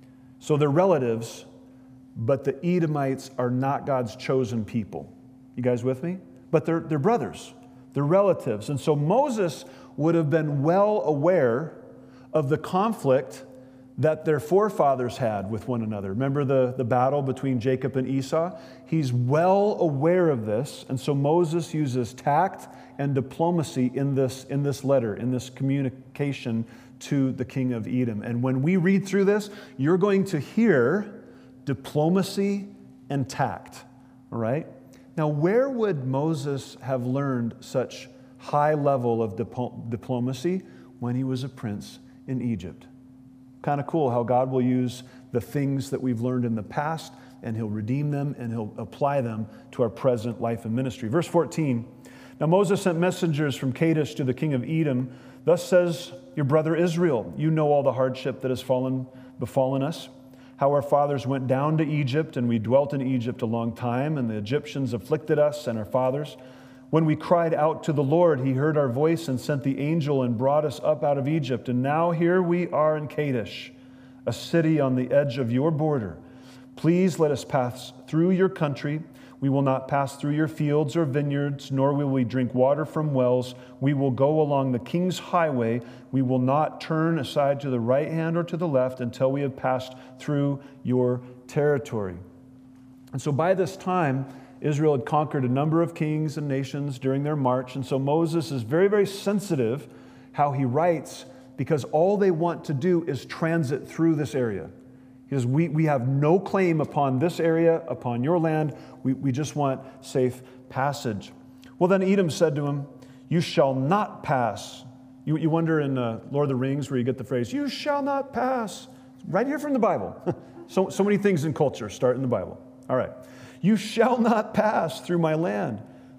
So they're relatives, but the Edomites are not God's chosen people. You guys with me? But they're, they're brothers. They're relatives. And so Moses would have been well aware of the conflict that their forefathers had with one another. Remember the, the battle between Jacob and Esau? He's well aware of this, and so Moses uses tact and diplomacy in this, in this letter, in this communication to the king of Edom. And when we read through this, you're going to hear diplomacy and tact, all right? Now, where would Moses have learned such high level of dip- diplomacy? When he was a prince in Egypt. Kind of cool how God will use the things that we've learned in the past, and he'll redeem them and he'll apply them to our present life and ministry. Verse fourteen, now Moses sent messengers from Kadesh to the king of Edom. Thus says your brother Israel, you know all the hardship that has fallen, befallen us, how our fathers went down to Egypt, and we dwelt in Egypt a long time, and the Egyptians afflicted us and our fathers. When we cried out to the Lord, he heard our voice and sent the angel and brought us up out of Egypt. And now here we are in Kadesh, a city on the edge of your border. Please let us pass through your country. We will not pass through your fields or vineyards, nor will we drink water from wells. We will go along the king's highway. We will not turn aside to the right hand or to the left until we have passed through your territory. And so by this time, Israel had conquered a number of kings and nations during their march, and so Moses is very, very sensitive how he writes, because all they want to do is transit through this area. He says, we, we have no claim upon this area, upon your land. We, we just want safe passage. Well, then Edom said to him, you shall not pass. You, you wonder in uh, Lord of the Rings where you get the phrase, you shall not pass. Right here from the Bible. so, so many things in culture start in the Bible. All right. You shall not pass through my land.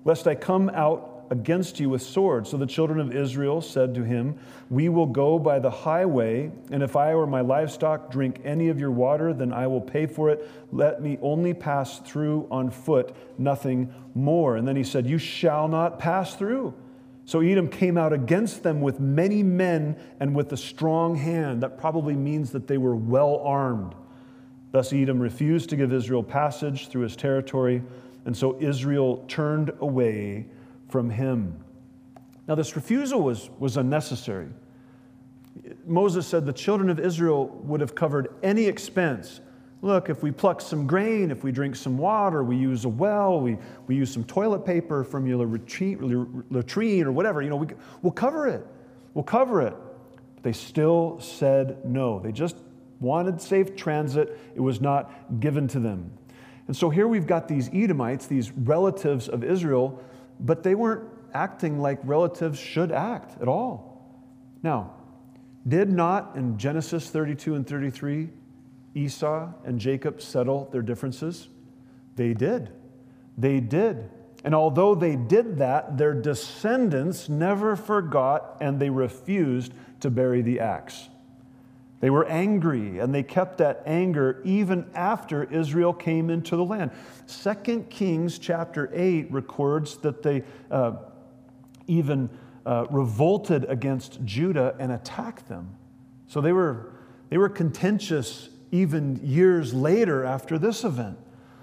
lest I come out against you with sword. So the children of Israel said to him, we will go by the highway, and if I or my livestock drink any of your water, then I will pay for it. Let me only pass through on foot, nothing more. And then he said, you shall not pass through. So Edom came out against them with many men and with a strong hand. That probably means that they were well armed. Thus Edom refused to give Israel passage through his territory, and so Israel turned away from him. Now this refusal was, was unnecessary. Moses said the children of Israel would have covered any expense. Look, if we pluck some grain, if we drink some water, we use a well, we, we use some toilet paper from your latrine or whatever, you know, we, we'll cover it. We'll cover it. But they still said no. They just wanted safe transit. It was not given to them. And so here we've got these Edomites, these relatives of Israel, but they weren't acting like relatives should act at all. Now, did not in Genesis thirty-two and thirty-three, Esau and Jacob settle their differences? They did. They did. And although they did that, their descendants never forgot and they refused to bury the axe. They were angry, and they kept that anger even after Israel came into the land. Second Kings chapter eight records that they uh, even uh, revolted against Judah and attacked them. So they were, they were contentious even years later after this event.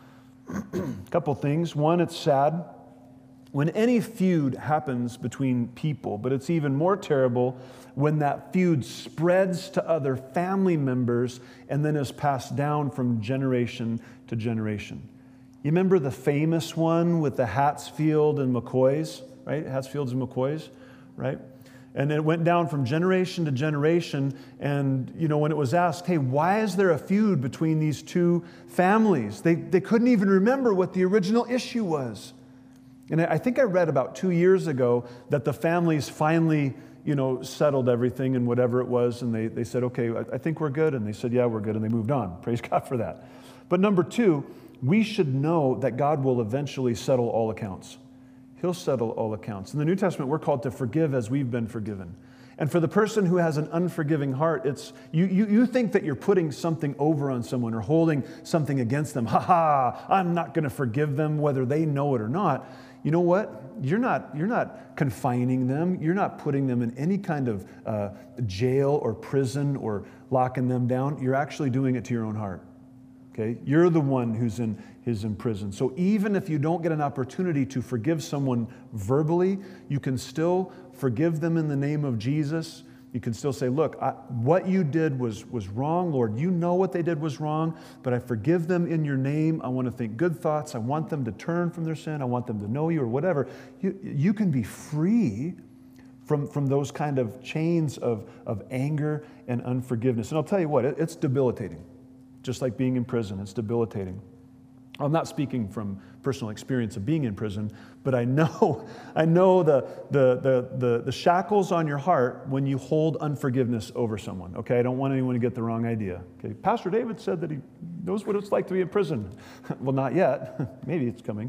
A couple things. One, it's sad when any feud happens between people, but it's even more terrible when that feud spreads to other family members and then is passed down from generation to generation. You remember the famous one with the Hatsfield and McCoys, right? Hatsfields and McCoys, right? And it went down from generation to generation. And, you know, when it was asked, hey, why is there a feud between these two families? They, they couldn't even remember what the original issue was. And I think I read about two years ago that the families finally, you know, settled everything and whatever it was. And they, they said, okay, I think we're good. And they said, yeah, we're good. And they moved on. Praise God for that. But number two, we should know that God will eventually settle all accounts. He'll settle all accounts. In the New Testament, we're called to forgive as we've been forgiven. And for the person who has an unforgiving heart, it's you, you, you think that you're putting something over on someone or holding something against them. Ha ha, I'm not going to forgive them whether they know it or not. You know what? You're not, you're not confining them. You're not putting them in any kind of uh, jail or prison or locking them down. You're actually doing it to your own heart. Okay? You're the one who's in, who's in prison. So even if you don't get an opportunity to forgive someone verbally, you can still forgive them in the name of Jesus. You can still say, look, I, what you did was, was wrong, Lord. You know what they did was wrong, but I forgive them in your name. I want to think good thoughts. I want them to turn from their sin. I want them to know you or whatever. You, you can be free from, from those kind of chains of, of anger and unforgiveness. And I'll tell you what, it, it's debilitating. Just like being in prison, it's debilitating. I'm not speaking from personal experience of being in prison, but I know, I know the, the, the, the, the shackles on your heart when you hold unforgiveness over someone, okay? I don't want anyone to get the wrong idea, okay? Pastor David said that he knows what it's like to be in prison. Well, not yet. Maybe it's coming.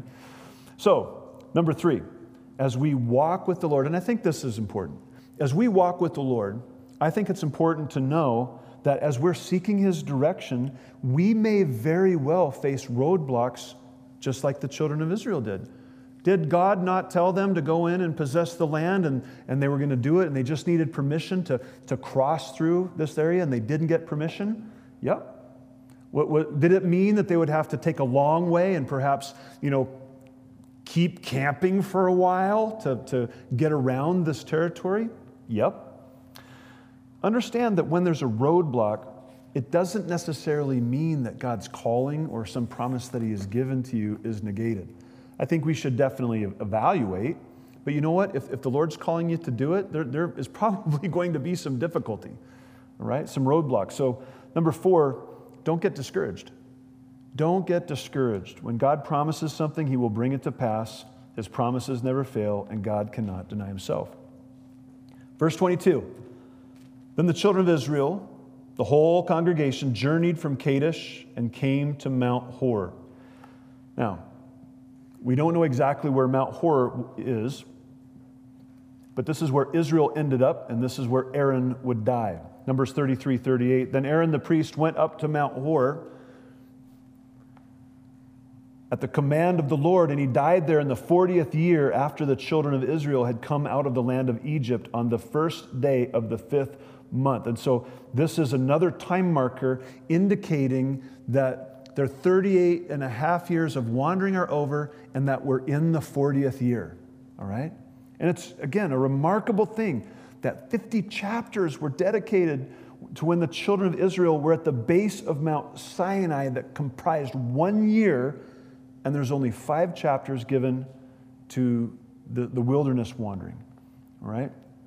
So, number three, as we walk with the Lord, and I think this is important, as we walk with the Lord, I think it's important to know that as we're seeking His direction, we may very well face roadblocks just like the children of Israel did. Did God not tell them to go in and possess the land and, and they were going to do it and they just needed permission to, to cross through this area and they didn't get permission? Yep. What, what, did it mean that they would have to take a long way and perhaps, you know, keep camping for a while to, to get around this territory? Yep. Understand that when there's a roadblock, it doesn't necessarily mean that God's calling or some promise that He has given to you is negated. I think we should definitely evaluate, but you know what? If, if the Lord's calling you to do it, there, there is probably going to be some difficulty, all right? Some roadblocks. So number four, don't get discouraged. Don't get discouraged. When God promises something, He will bring it to pass. His promises never fail, and God cannot deny Himself. Verse twenty-two. Then the children of Israel, the whole congregation, journeyed from Kadesh and came to Mount Hor. Now, We don't know exactly where Mount Hor is, but this is where Israel ended up, and this is where Aaron would die. Numbers thirty-three, thirty-eight. Then Aaron the priest went up to Mount Hor at the command of the Lord, and he died there in the fortieth year after the children of Israel had come out of the land of Egypt on the first day of the fifth month. And so this is another time marker indicating that their thirty-eight and a half years of wandering are over and that we're in the fortieth year, all right? And it's, again, a remarkable thing that fifty chapters were dedicated to when the children of Israel were at the base of Mount Sinai that comprised one year, and there's only five chapters given to the, the wilderness wandering, all right?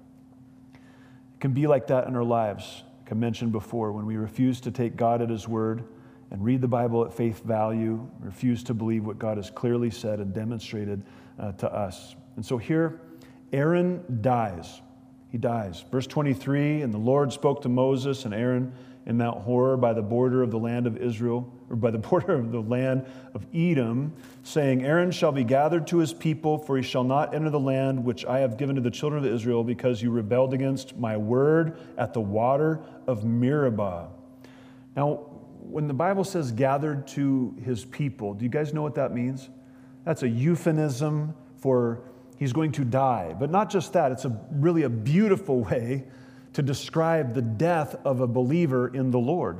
It can be like that in our lives, like I mentioned before, when we refuse to take God at His word and read the Bible at faith value, refuse to believe what God has clearly said and demonstrated uh, to us. And so here, Aaron dies. He dies. Verse twenty-three, and the Lord spoke to Moses and Aaron in Mount Hor by the border of the land of Israel, or by the border of the land of Edom, saying, Aaron shall be gathered to his people, for he shall not enter the land which I have given to the children of Israel, because you rebelled against my word at the water of Meribah. Now, when the Bible says gathered to his people, do you guys know what that means? That's a euphemism for he's going to die. But not just that, it's a really a beautiful way to describe the death of a believer in the Lord.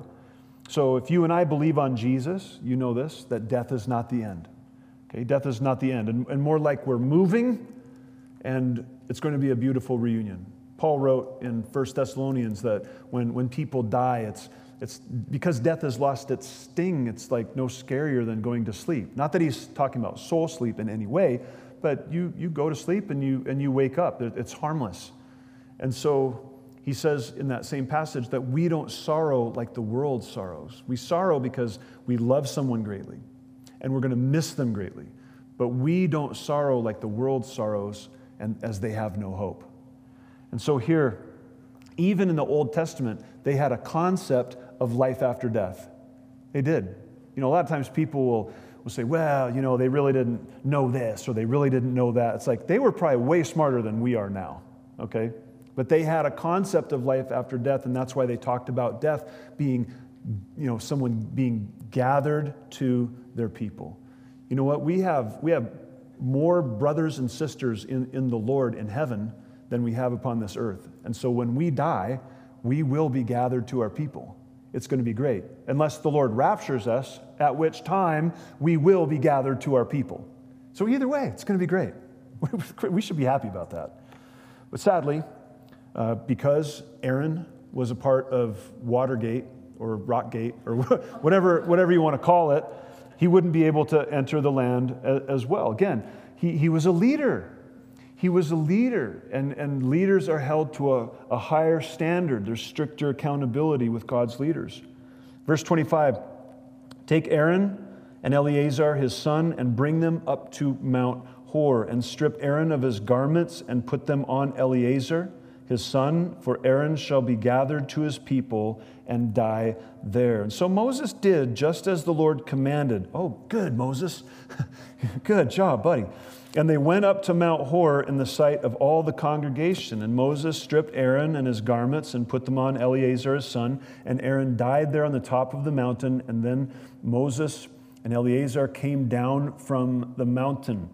So if you and I believe on Jesus, you know this, that death is not the end. Okay, death is not the end. And, and more like we're moving, and it's going to be a beautiful reunion. Paul wrote in First Thessalonians that when, when people die, it's It's because death has lost its sting, it's like no scarier than going to sleep. Not that he's talking about soul sleep in any way, but you, you go to sleep and you, and you wake up. It's harmless. And so he says in that same passage that we don't sorrow like the world sorrows. We sorrow because we love someone greatly, and we're going to miss them greatly. But we don't sorrow like the world sorrows, and as they have no hope. And so here, even in the Old Testament, they had a concept of life after death. They did. You know, a lot of times people will, will say, well, you know, they really didn't know this or they really didn't know that. It's like they were probably way smarter than we are now, okay? But they had a concept of life after death, and that's why they talked about death being, you know, someone being gathered to their people. You know what? We have, we have more brothers and sisters in, in the Lord in heaven than we have upon this earth. And so when we die, we will be gathered to our people. It's going to be great. Unless the Lord raptures us, at which time we will be gathered to our people. So either way, it's going to be great. We should be happy about that. But sadly, uh, because Aaron was a part of Watergate or Rockgate or whatever, whatever you want to call it, he wouldn't be able to enter the land as well. Again, he, he was a leader. He was a leader, and, and leaders are held to a, a higher standard. There's stricter accountability with God's leaders. Verse twenty-five, take Aaron and Eleazar his son and bring them up to Mount Hor, and strip Aaron of his garments and put them on Eleazar his son, for Aaron shall be gathered to his people and die there. And so Moses did just as the Lord commanded. Oh, good, Moses. Good job, buddy. And they went up to Mount Hor in the sight of all the congregation. And Moses stripped Aaron and his garments and put them on Eleazar his son. And Aaron died there on the top of the mountain. And then Moses and Eleazar came down from the mountain.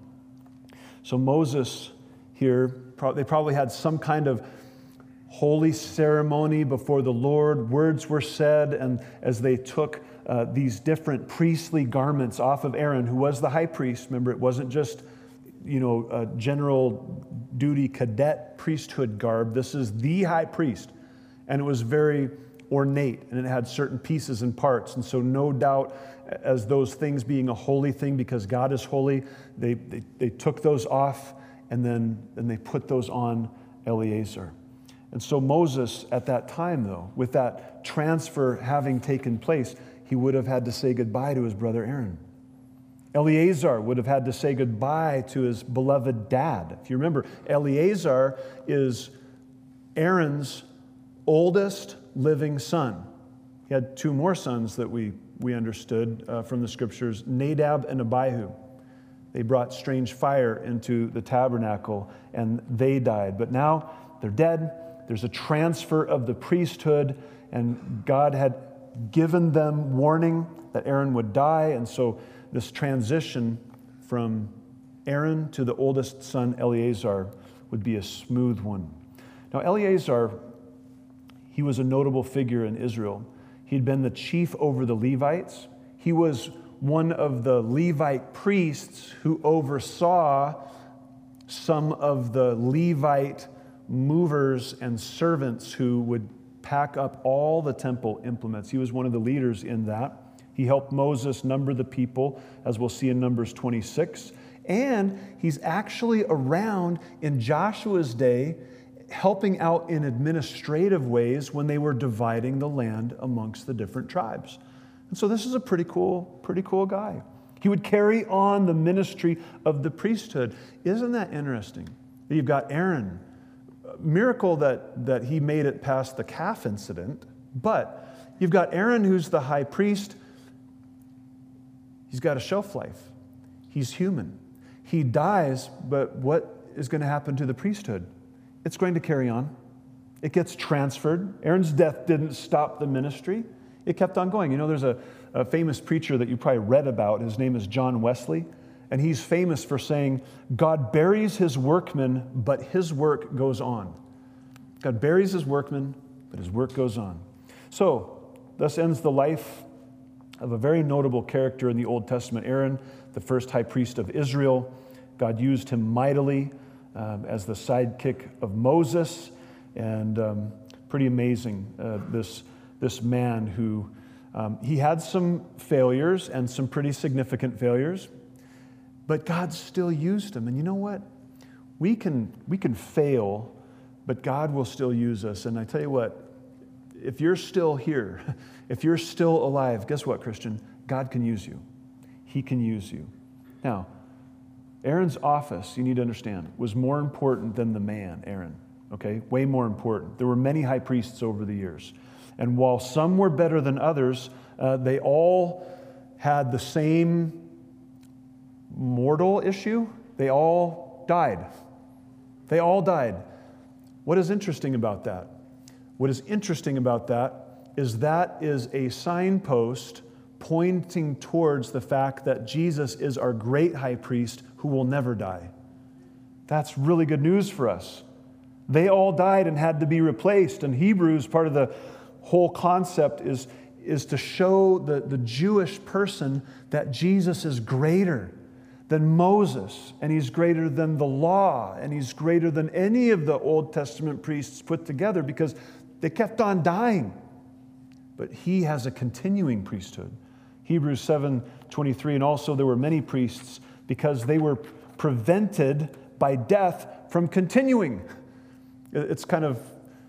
So Moses here, they probably had some kind of holy ceremony before the Lord. Words were said, and as they took uh, these different priestly garments off of Aaron, who was the high priest. Remember, it wasn't just, you know, a general duty cadet priesthood garb. This is the high priest, and it was very ornate, and it had certain pieces and parts. And so no doubt, as those things being a holy thing, because God is holy, they, they, they took those off, and then and they put those on Eleazar. And so Moses, at that time, though, with that transfer having taken place, he would have had to say goodbye to his brother Aaron. Eleazar would have had to say goodbye to his beloved dad. If you remember, Eleazar is Aaron's oldest living son. He had two more sons that we, we understood uh, from the scriptures, Nadab and Abihu. They brought strange fire into the tabernacle, and they died. But now they're dead. There's a transfer of the priesthood, and God had given them warning that Aaron would die. And so this transition from Aaron to the oldest son, Eleazar, would be a smooth one. Now, Eleazar, he was a notable figure in Israel. He'd been the chief over the Levites. He was one of the Levite priests who oversaw some of the Levite movers and servants who would pack up all the temple implements. He was one of the leaders in that. He helped Moses number the people, as we'll see in Numbers twenty-six. And he's actually around in Joshua's day, helping out in administrative ways when they were dividing the land amongst the different tribes. And so this is a pretty cool, pretty cool guy. He would carry on the ministry of the priesthood. Isn't that interesting? You've got Aaron, a miracle that, that he made it past the calf incident, but you've got Aaron, who's the high priest. He's got a shelf life. He's human. He dies, but what is going to happen to the priesthood? It's going to carry on. It gets transferred. Aaron's death didn't stop the ministry. It kept on going. You know, there's a, a famous preacher that you probably read about. His name is John Wesley, and he's famous for saying, God buries his workmen, but his work goes on. God buries his workmen, but his work goes on. So, thus ends the life of a very notable character in the Old Testament, Aaron, the first high priest of Israel. God used him mightily um, as the sidekick of Moses, and um, pretty amazing, uh, this, this man who, um, he had some failures and some pretty significant failures, but God still used him. And you know what? We can, we can fail, but God will still use us. And I tell you what, if you're still here, if you're still alive, guess what, Christian? God can use you. He can use you. Now, Aaron's office, you need to understand, was more important than the man, Aaron, okay? Way more important. There were many high priests over the years. And while some were better than others, uh, they all had the same mortal issue. They all died. They all died. What is interesting about that? What is interesting about that is that is a signpost pointing towards the fact that Jesus is our great high priest who will never die. That's really good news for us. They all died and had to be replaced. And Hebrews, part of the whole concept is, is to show the, the Jewish person that Jesus is greater than Moses, and he's greater than the law, and he's greater than any of the Old Testament priests put together, because they kept on dying. But he has a continuing priesthood. Hebrews seven twenty-three, and also there were many priests because they were prevented by death from continuing. It's kind of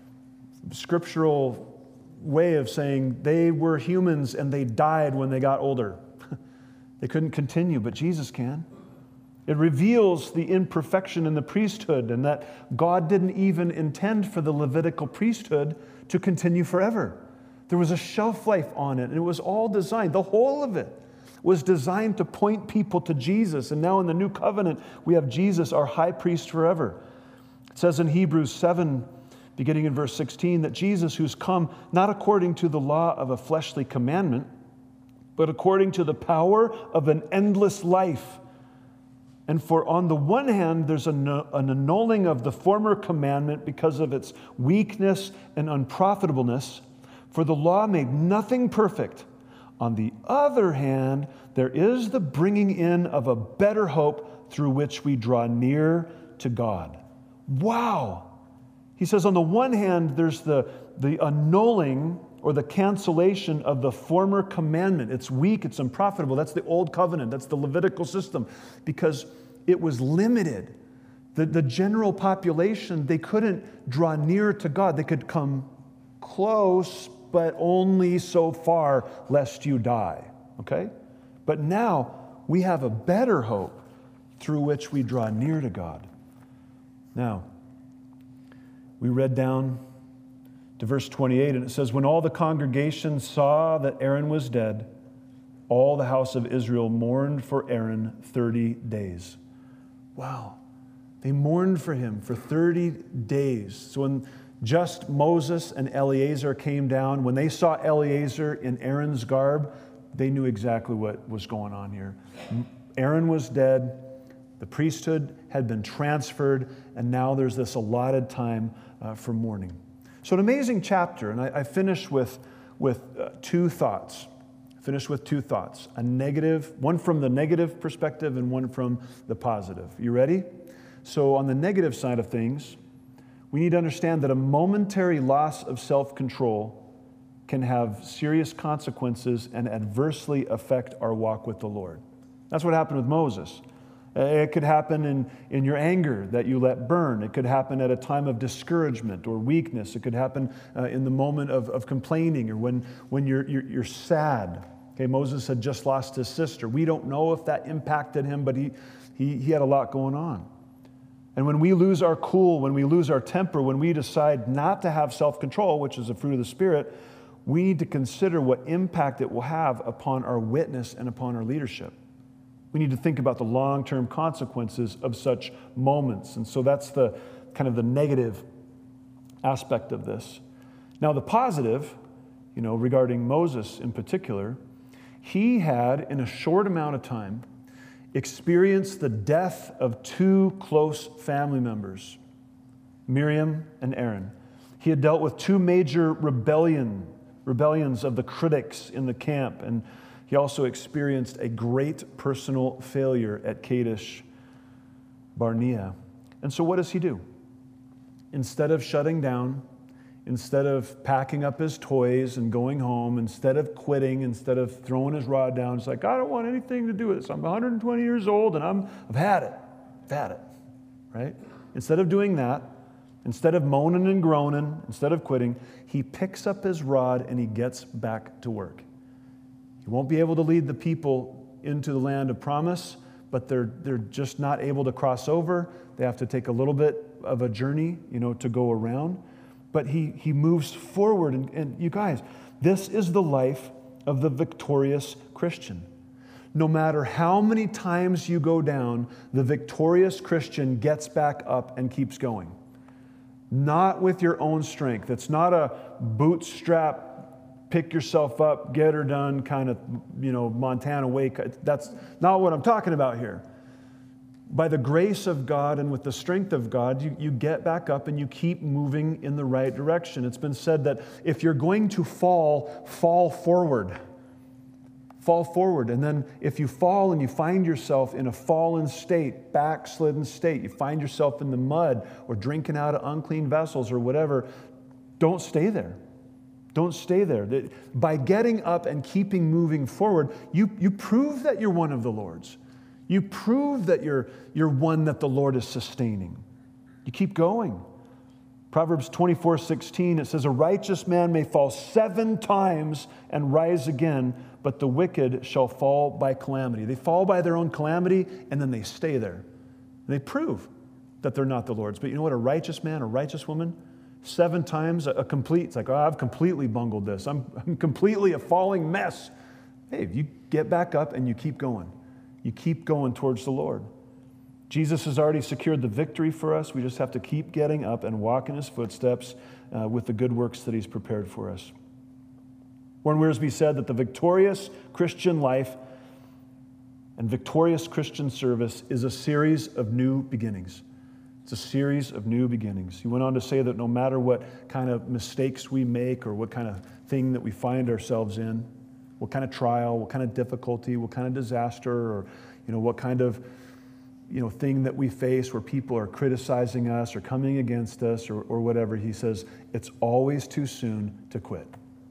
scriptural way of saying they were humans and they died when they got older. They couldn't continue, but Jesus can. It reveals the imperfection in the priesthood, and that God didn't even intend for the Levitical priesthood to continue forever. There was a shelf life on it, and it was all designed, the whole of it was designed to point people to Jesus. And now in the new covenant, we have Jesus, our high priest forever. It says in Hebrews seven, beginning in verse sixteen, that Jesus, who's come not according to the law of a fleshly commandment, but according to the power of an endless life. And for on the one hand, there's an, an annulling of the former commandment because of its weakness and unprofitableness, for the law made nothing perfect. On the other hand, there is the bringing in of a better hope through which we draw near to God. Wow! He says on the one hand, there's the, the annulling or the cancellation of the former commandment. It's weak, it's unprofitable. That's the old covenant, that's the Levitical system, because it was limited. The, the general population, they couldn't draw near to God. They could come close, but only so far lest you die, okay? But now we have a better hope through which we draw near to God. Now, we read down to verse twenty-eight, and it says, when all the congregation saw that Aaron was dead, all the house of Israel mourned for Aaron thirty days. Wow. They mourned for him for thirty days. So when just Moses and Eleazar came down, when they saw Eleazar in Aaron's garb, they knew exactly what was going on here. Aaron was dead. The priesthood had been transferred, and now there's this allotted time uh, for mourning. So an amazing chapter, and I, I finish with, with uh, two thoughts. I finish with two thoughts, a negative, one from the negative perspective and one from the positive. You ready? So on the negative side of things, we need to understand that a momentary loss of self-control can have serious consequences and adversely affect our walk with the Lord. That's what happened with Moses. It could happen in, in your anger that you let burn. It could happen at a time of discouragement or weakness. It could happen uh, in the moment of, of complaining or when, when you're, you're, you're sad. Okay, Moses had just lost his sister. We don't know if that impacted him, but he, he, he had a lot going on. And when we lose our cool, when we lose our temper, when we decide not to have self-control, which is a fruit of the Spirit, we need to consider what impact it will have upon our witness and upon our leadership. We need to think about the long-term consequences of such moments. And so that's the kind of the negative aspect of this. Now the positive, you know, regarding Moses in particular, he had, in a short amount of time, experienced the death of two close family members, Miriam and Aaron. He had dealt with two major rebellion, rebellions of the critics in the camp, and he also experienced a great personal failure at Kadesh Barnea. And so what does he do? Instead of shutting down, instead of packing up his toys and going home, instead of quitting, instead of throwing his rod down, it's like, I don't want anything to do with this. I'm one hundred twenty years old and I'm, I've had it. I've had it, right? Instead of doing that, instead of moaning and groaning, instead of quitting, he picks up his rod and he gets back to work. He won't be able to lead the people into the land of promise, but they're, they're just not able to cross over. They have to take a little bit of a journey, you know, to go around. But he, he moves forward. And, and you guys, this is the life of the victorious Christian. No matter how many times you go down, the victorious Christian gets back up and keeps going. Not with your own strength. It's not a bootstrap, pick yourself up, get her done, kind of, you know, Montana way. That's not what I'm talking about here. By the grace of God and with the strength of God, you, you get back up and you keep moving in the right direction. It's been said that if you're going to fall, fall forward. Fall forward. And then if you fall and you find yourself in a fallen state, backslidden state, you find yourself in the mud or drinking out of unclean vessels or whatever, don't stay there. Don't stay there. By getting up and keeping moving forward, you, you prove that you're one of the Lord's. You prove that you're, you're one that the Lord is sustaining. You keep going. Proverbs twenty-four sixteen, it says, a righteous man may fall seven times and rise again, but the wicked shall fall by calamity. They fall by their own calamity, and then they stay there. And they prove that they're not the Lord's. But you know what? A righteous man, a righteous woman, seven times, a, a complete, it's like, oh, I've completely bungled this. I'm, I'm completely a falling mess. Hey, you get back up and you keep going. You keep going towards the Lord. Jesus has already secured the victory for us. We just have to keep getting up and walk in his footsteps uh, with the good works that he's prepared for us. Warren Wiersbe said that the victorious Christian life and victorious Christian service is a series of new beginnings. It's a series of new beginnings. He went on to say that no matter what kind of mistakes we make or what kind of thing that we find ourselves in, what kind of trial, what kind of difficulty, what kind of disaster, or you know, what kind of you know, thing that we face where people are criticizing us or coming against us or, or whatever, he says, it's always too soon to quit.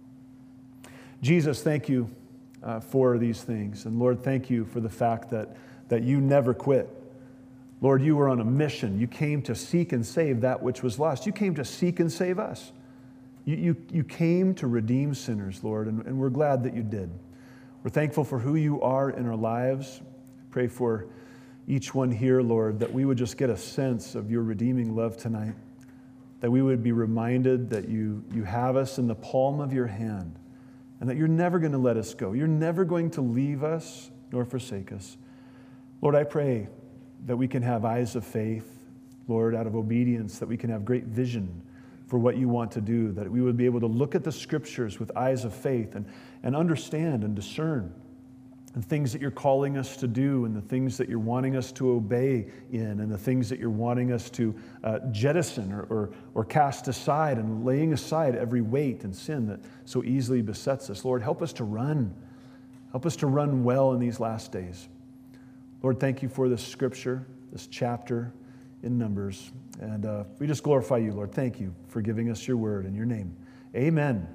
Jesus, thank you uh, for these things. And Lord, thank you for the fact that, that you never quit. Lord, you were on a mission. You came to seek and save that which was lost. You came to seek and save us. You, you, you came to redeem sinners, Lord, and, and we're glad that you did. We're thankful for who you are in our lives. Pray for each one here, Lord, that we would just get a sense of your redeeming love tonight, that we would be reminded that you, you have us in the palm of your hand, and that you're never going to let us go. You're never going to leave us nor forsake us. Lord, I pray that we can have eyes of faith, Lord, out of obedience, that we can have great vision for what you want to do, that we would be able to look at the scriptures with eyes of faith and, and understand and discern the things that you're calling us to do and the things that you're wanting us to obey in and the things that you're wanting us to uh, jettison or, or, or cast aside, and laying aside every weight and sin that so easily besets us. Lord, help us to run. Help us to run well in these last days. Lord, thank you for this scripture, this chapter in Numbers. And uh, we just glorify you, Lord. Thank you for giving us your word in your name. Amen.